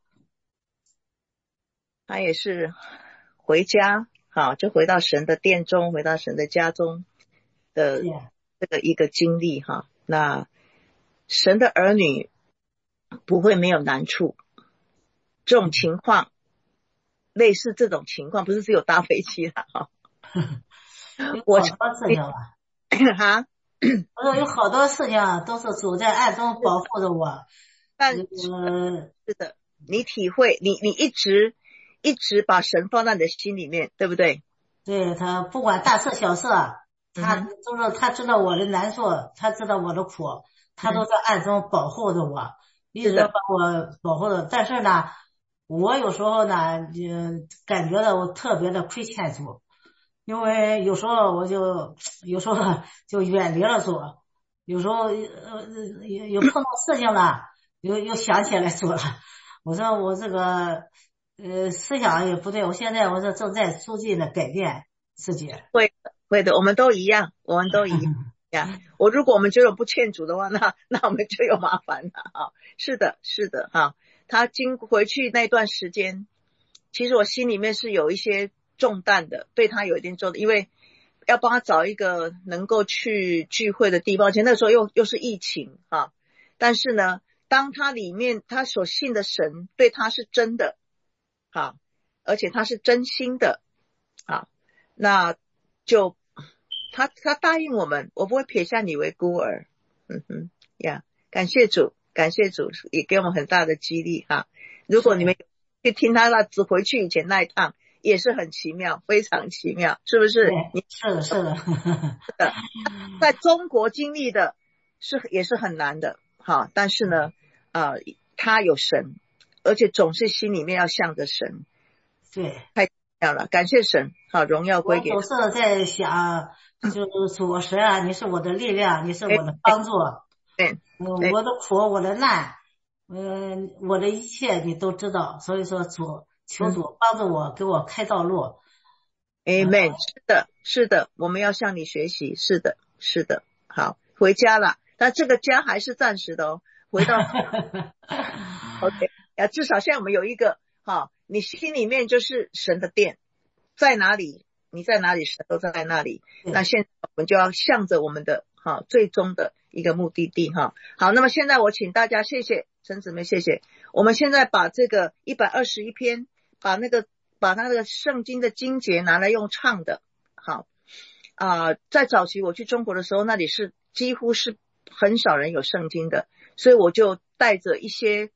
他也是回家，好，就回到神的殿中，回到神的家中的这个一个经历哈。那神的儿女不会没有难处，这种情况，类似这种情况，不是只有搭飞机了哈。 我好多事情了哈， 我说有好多事情都是主在暗中保护着我。 但是的，你体会，你一直把神放在你的心里面，对不对？ 对，他不管大事小事，他知道我的难处，他知道我的苦，他都在暗中保护着我，一直把我保护着。但是呢，我有时候呢，感觉到我特别的亏欠主，因为有时候就远离了主，有时候有碰到事情了，又想起来主了。我说我这个思想也不对，我现在我是正在逐渐的改变自己。 会的，我们都一样呀。如果我们觉得不欠主的话，那我们就有麻烦了啊。是的哈。他回去那段时间，其实我心里面是有一些重担的，对他有一点重担，因为要帮他找一个能够去聚会的地方，而且那时候又是疫情啊。但是呢，当他里面他所信的神对他是真的啊，而且他是真心的啊，那就他答应我们，我不会撇下你为孤儿。感谢主，也给我们很大的激励哈。如果你们去听他只回去以前那一趟，也是很奇妙，非常奇妙，是不是？ 是的在中国经历的也是很难的哈，但是呢他有神，而且总是心里面要向着神。 对， 太奇妙了，感谢神，好，荣耀归给。 我总是在想，就是主神啊，你是我的力量，你是我的帮助。 对， 我的苦，我的难，我的一切你都知道，所以说求主帮助我，给我开道路。 Amen。是的，我们要向你学习。是的。好，回家了，但这个家还是暂时的哦。回到OK 至少现在我们有一个你心里面就是神的殿，在哪里你在哪里，神都在那里。那现在们就要向着我们的最终的一个目的地哈。好，那么现在我请大家，谢谢陈姊妹，谢谢。我们现在把这个121篇，把那个圣经的经节拿来用唱的。好在早期我去中国的时候，那里是几乎是很少人有圣经的，所以我就带着一些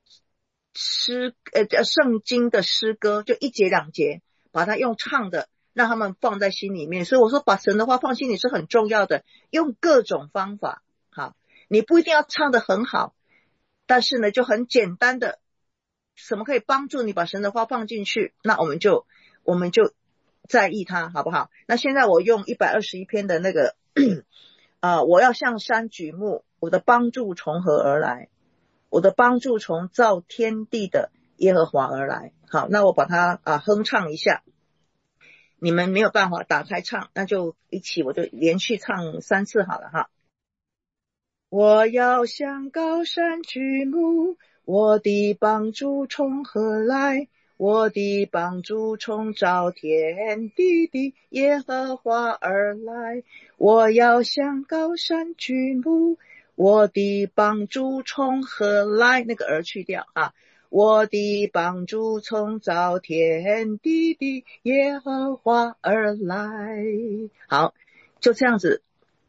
圣经的诗歌，就1节2节，把它用唱的让他们放在心里面。所以我说把神的话放心里是很重要的，用各种方法。好，你不一定要唱得很好，但是呢就很简单的，什么可以帮助你把神的话放进去，那我们就在意它，好不好？那现在我用121篇的那个我要向山举目，我的帮助从何而来？我的帮助从造天地的耶和华而来。好，那我把它哼唱一下，你们没有办法打开唱，那就我就连续唱3次好了哈。我要向高山举目，我的帮助从何来？我的帮助从造天地的耶和华而来。我要向高山举目，我的帮助从何来？那个儿去掉我的帮助从造天地的耶和华而来。好，就这样子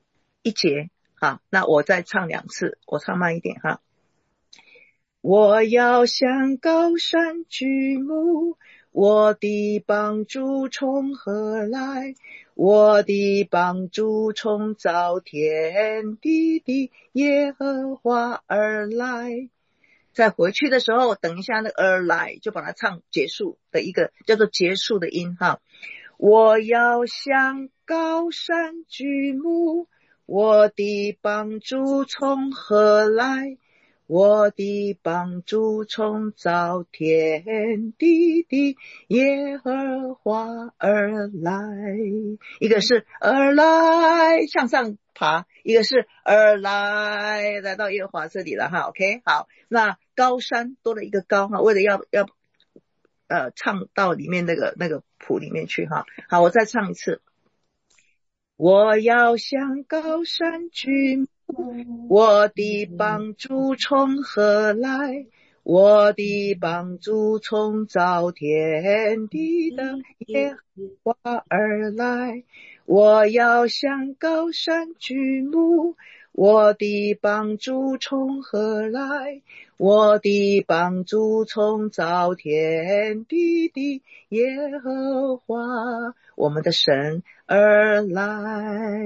1节。好，那我再唱2次，我唱慢一点哈。我要向高山举目，我的帮助从何来？我的帮助从造天地的耶和华而来。再回去的时候，等一下那个而来就把它唱结束的一个叫做结束的音哈。我要向高山举目，我的帮助从何来？我的帮助从造天地的耶和华而来。一个是而来向上爬，一个是而来到耶和华这里了哈。 OK， 好，那高山多了一个高哈，为了要唱到里面那个谱里面去哈。好，我再唱一次。我要向高山举目，我的帮助从何来？我的帮助从造天地的耶和华而来。我要向高山举目，我的帮助从何来？我的帮助从造天地的耶和华我们的神而来。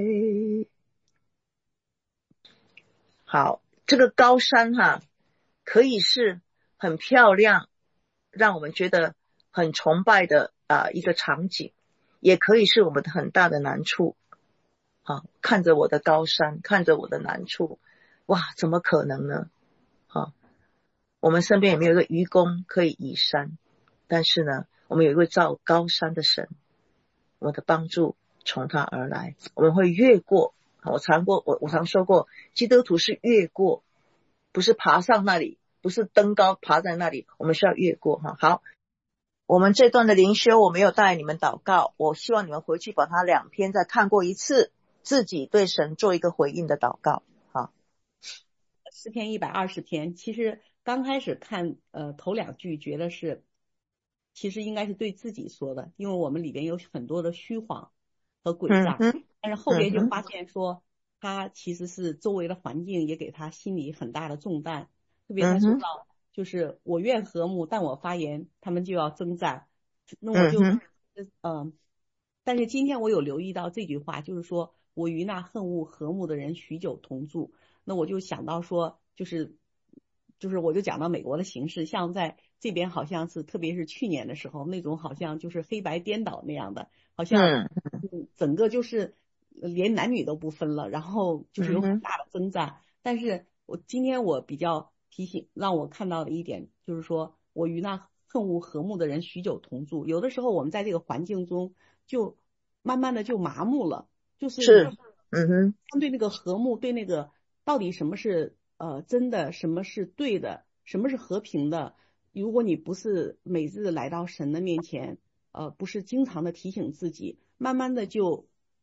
好，这个高山可以是很漂亮，让我们觉得很崇拜的一个场景，也可以是我们的很大的难处。看着我的高山，看着我的难处，哇，怎么可能呢？我们身边也没有一个愚公可以移山，但是呢，我们有一位造高山的神，我的帮助从他而来，我们会越过。我常说过，基督徒是越过，不是爬上那里，不是登高爬在那里，我们是要越过好，我们这段的灵修我没有带你们祷告，我希望你们回去把它2篇再看过一次，自己对神做一个回应的祷告。好， 诗篇120篇，其实刚开始看头2句觉得是其实应该是对自己说的，因为我们里边有很多的虚谎和诡诈，但是后边就发现说他其实是周围的环境也给他心里很大的重担，特别他说到就是我愿和睦，但我发言他们就要征战，那我就但是今天我有留意到这句话，就是说我与那恨恶和睦的人许久同住，那我就想到说就是我就讲到美国的形势，像在这边好像是特别是去年的时候那种好像就是黑白颠倒那样的，好像整个就是连男女都不分了，然后就是有很大的征战。但是今天我比较提醒让我看到的一点就是说我与那恨恶和睦的人许久同住，有的时候我们在这个环境中就慢慢的就麻木了，就是对那个和睦，对那个到底什么是真的，什么是对的，什么是和平的，如果你不是每日来到神的面前不是经常的提醒自己，慢慢的就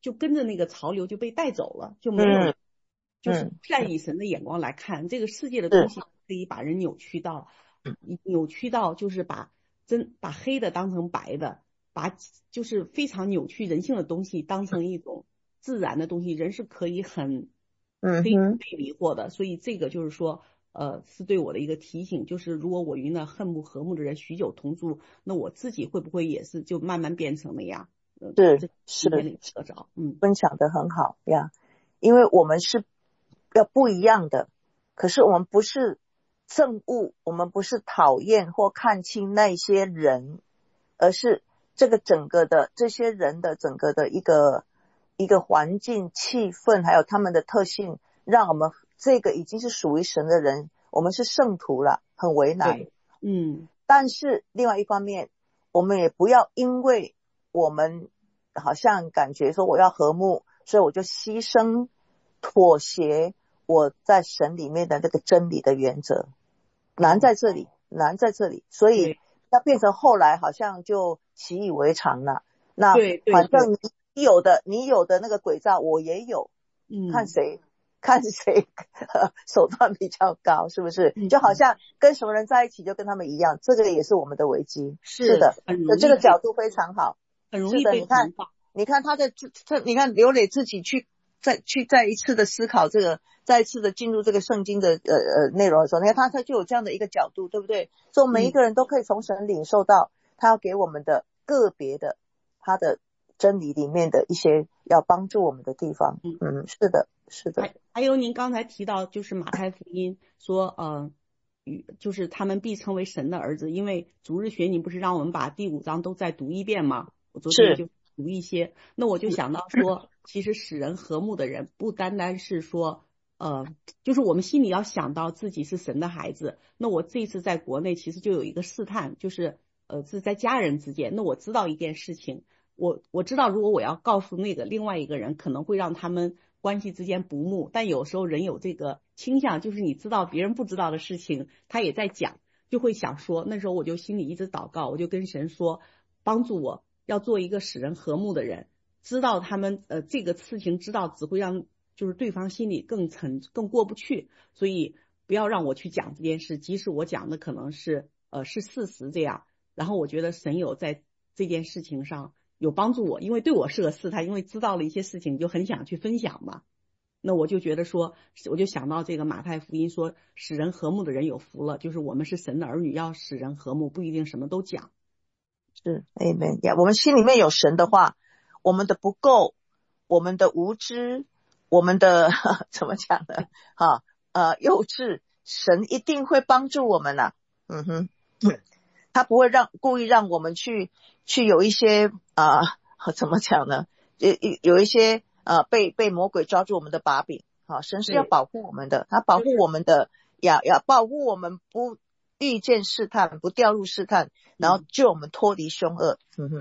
就跟着那个潮流就被带走了，就没有就是嗯站以神的眼光来看这个世界的东西，可以把人扭曲到就是把黑的当成白的，把就是非常扭曲人性的东西当成一种自然的东西，人是可以很被迷惑的。所以这个就是说是对我的一个提醒，就是如果我与那恨不和睦的人许久同住，那我自己会不会也是就慢慢变成那样？ 是得着， 分享的很好呀，因为我们是要不一样的，可是我们不是憎恶，我们不是讨厌或看清那些人，而是这个整个的这些人的整个的一个环境气氛还有他们的特性，让我们这个已经是属于神的人，我们是圣徒了，很为难。但是另外一方面，我们也不要因为我们好像感觉说我要和睦，所以我就牺牲妥协我在神里面的那个真理的原则，难在这里，所以要变成后来好像就习以为常了。那反正你有的那个诡诈我也有，看谁手段比较高，是不是？就好像跟什么人在一起就跟他们一样，这个也是我们的危机。是的，这个角度非常好， 很容易被你看你看刘磊自己去再一次的思考这个，再一次的进入这个圣经的内容的时候，你看他就有这样的一个角度，对不对？所以每一个人都可以从神领受到他要给我们的个别的他的真理里面的一些要帮助我们的地方。是的。 还有您刚才提到就是马太福音说就是他们必称为神的儿子，因为主日学你不是让我们把第5章都再读一遍吗？我昨天就读一些，那我就想到说其实使人和睦的人不单单是说就是我们心里要想到自己是神的孩子。那我这次在国内其实就有一个试探，就是是在家人之间，那我知道一件事情，我知道如果我要告诉那个另外一个人，可能会让他们关系之间不睦，但有时候人有这个倾向，就是你知道别人不知道的事情他也在讲，就会想说，那时候我就心里一直祷告，我就跟神说帮助我要做一个使人和睦的人，知道他们这个事情知道只会让就是对方心里更过不去，所以不要让我去讲这件事，即使我讲的可能是事实这样。然后我觉得神有在这件事情上有帮助我，因为对我是个试探，因为知道了一些事情就很想去分享嘛。那我就觉得说，我就想到这个马太福音说使人和睦的人有福了，就是我们是神的儿女，要使人和睦，不一定什么都讲。 是 Amen 呀，我们心里面有神的话，我们的不够，我们的无知，我们的怎么讲呢幼稚，神一定会帮助我们啦。他不会故意让我们去有一些怎么讲呢？有一些被魔鬼抓住我们的把柄。神是要保护我们的，他保护我们的，要保护我们不遇见试探，不掉入试探，然后救我们脱离凶恶。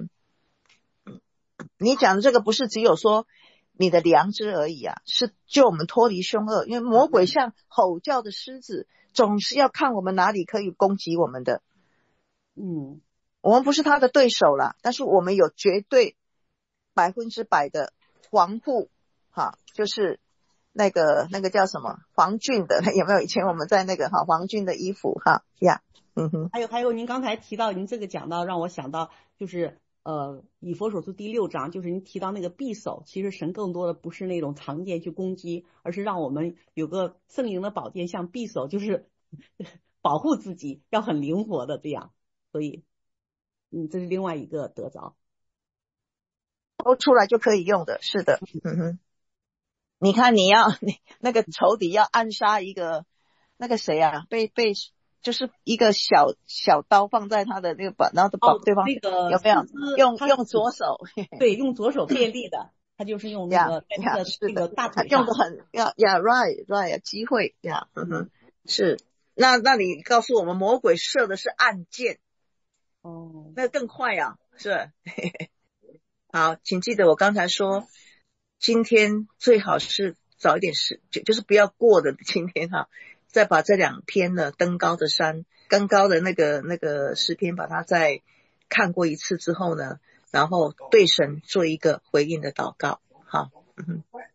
你讲的这个不是只有说你的良知而已啊，是救我们脱离凶恶，因为魔鬼像吼叫的狮子，总是要看我们哪里可以攻击我们的。我们不是他的对手啦，但是我们有绝对100%的防护，就是那个叫什么防菌的，有没有？以前我们在那个防菌的衣服还有您刚才提到，您这个讲到让我想到就是以弗所书第6章，就是您提到那个匕首，其实神更多的不是那种长剑去攻击，而是让我们有个圣灵的宝剑像匕首，就是保护自己，要很灵活的这样。所以这是另外一个得着， 都出来就可以用的。是的。你看你那个仇敌要暗杀一个那个谁啊，被就是一个小刀放在他的那个然后把对方那个有没有用左手对，用左手便利的他就是用那个那个大腿上用的很right 机会是。那你告诉我们，魔鬼射的是暗箭那更快啊，是好，请记得我刚才说今天最好是早一点就是不要过的今天再把这2篇的登高的山更高的那个诗篇把它再看过一次之后呢，然后对神做一个回应的祷告。 好，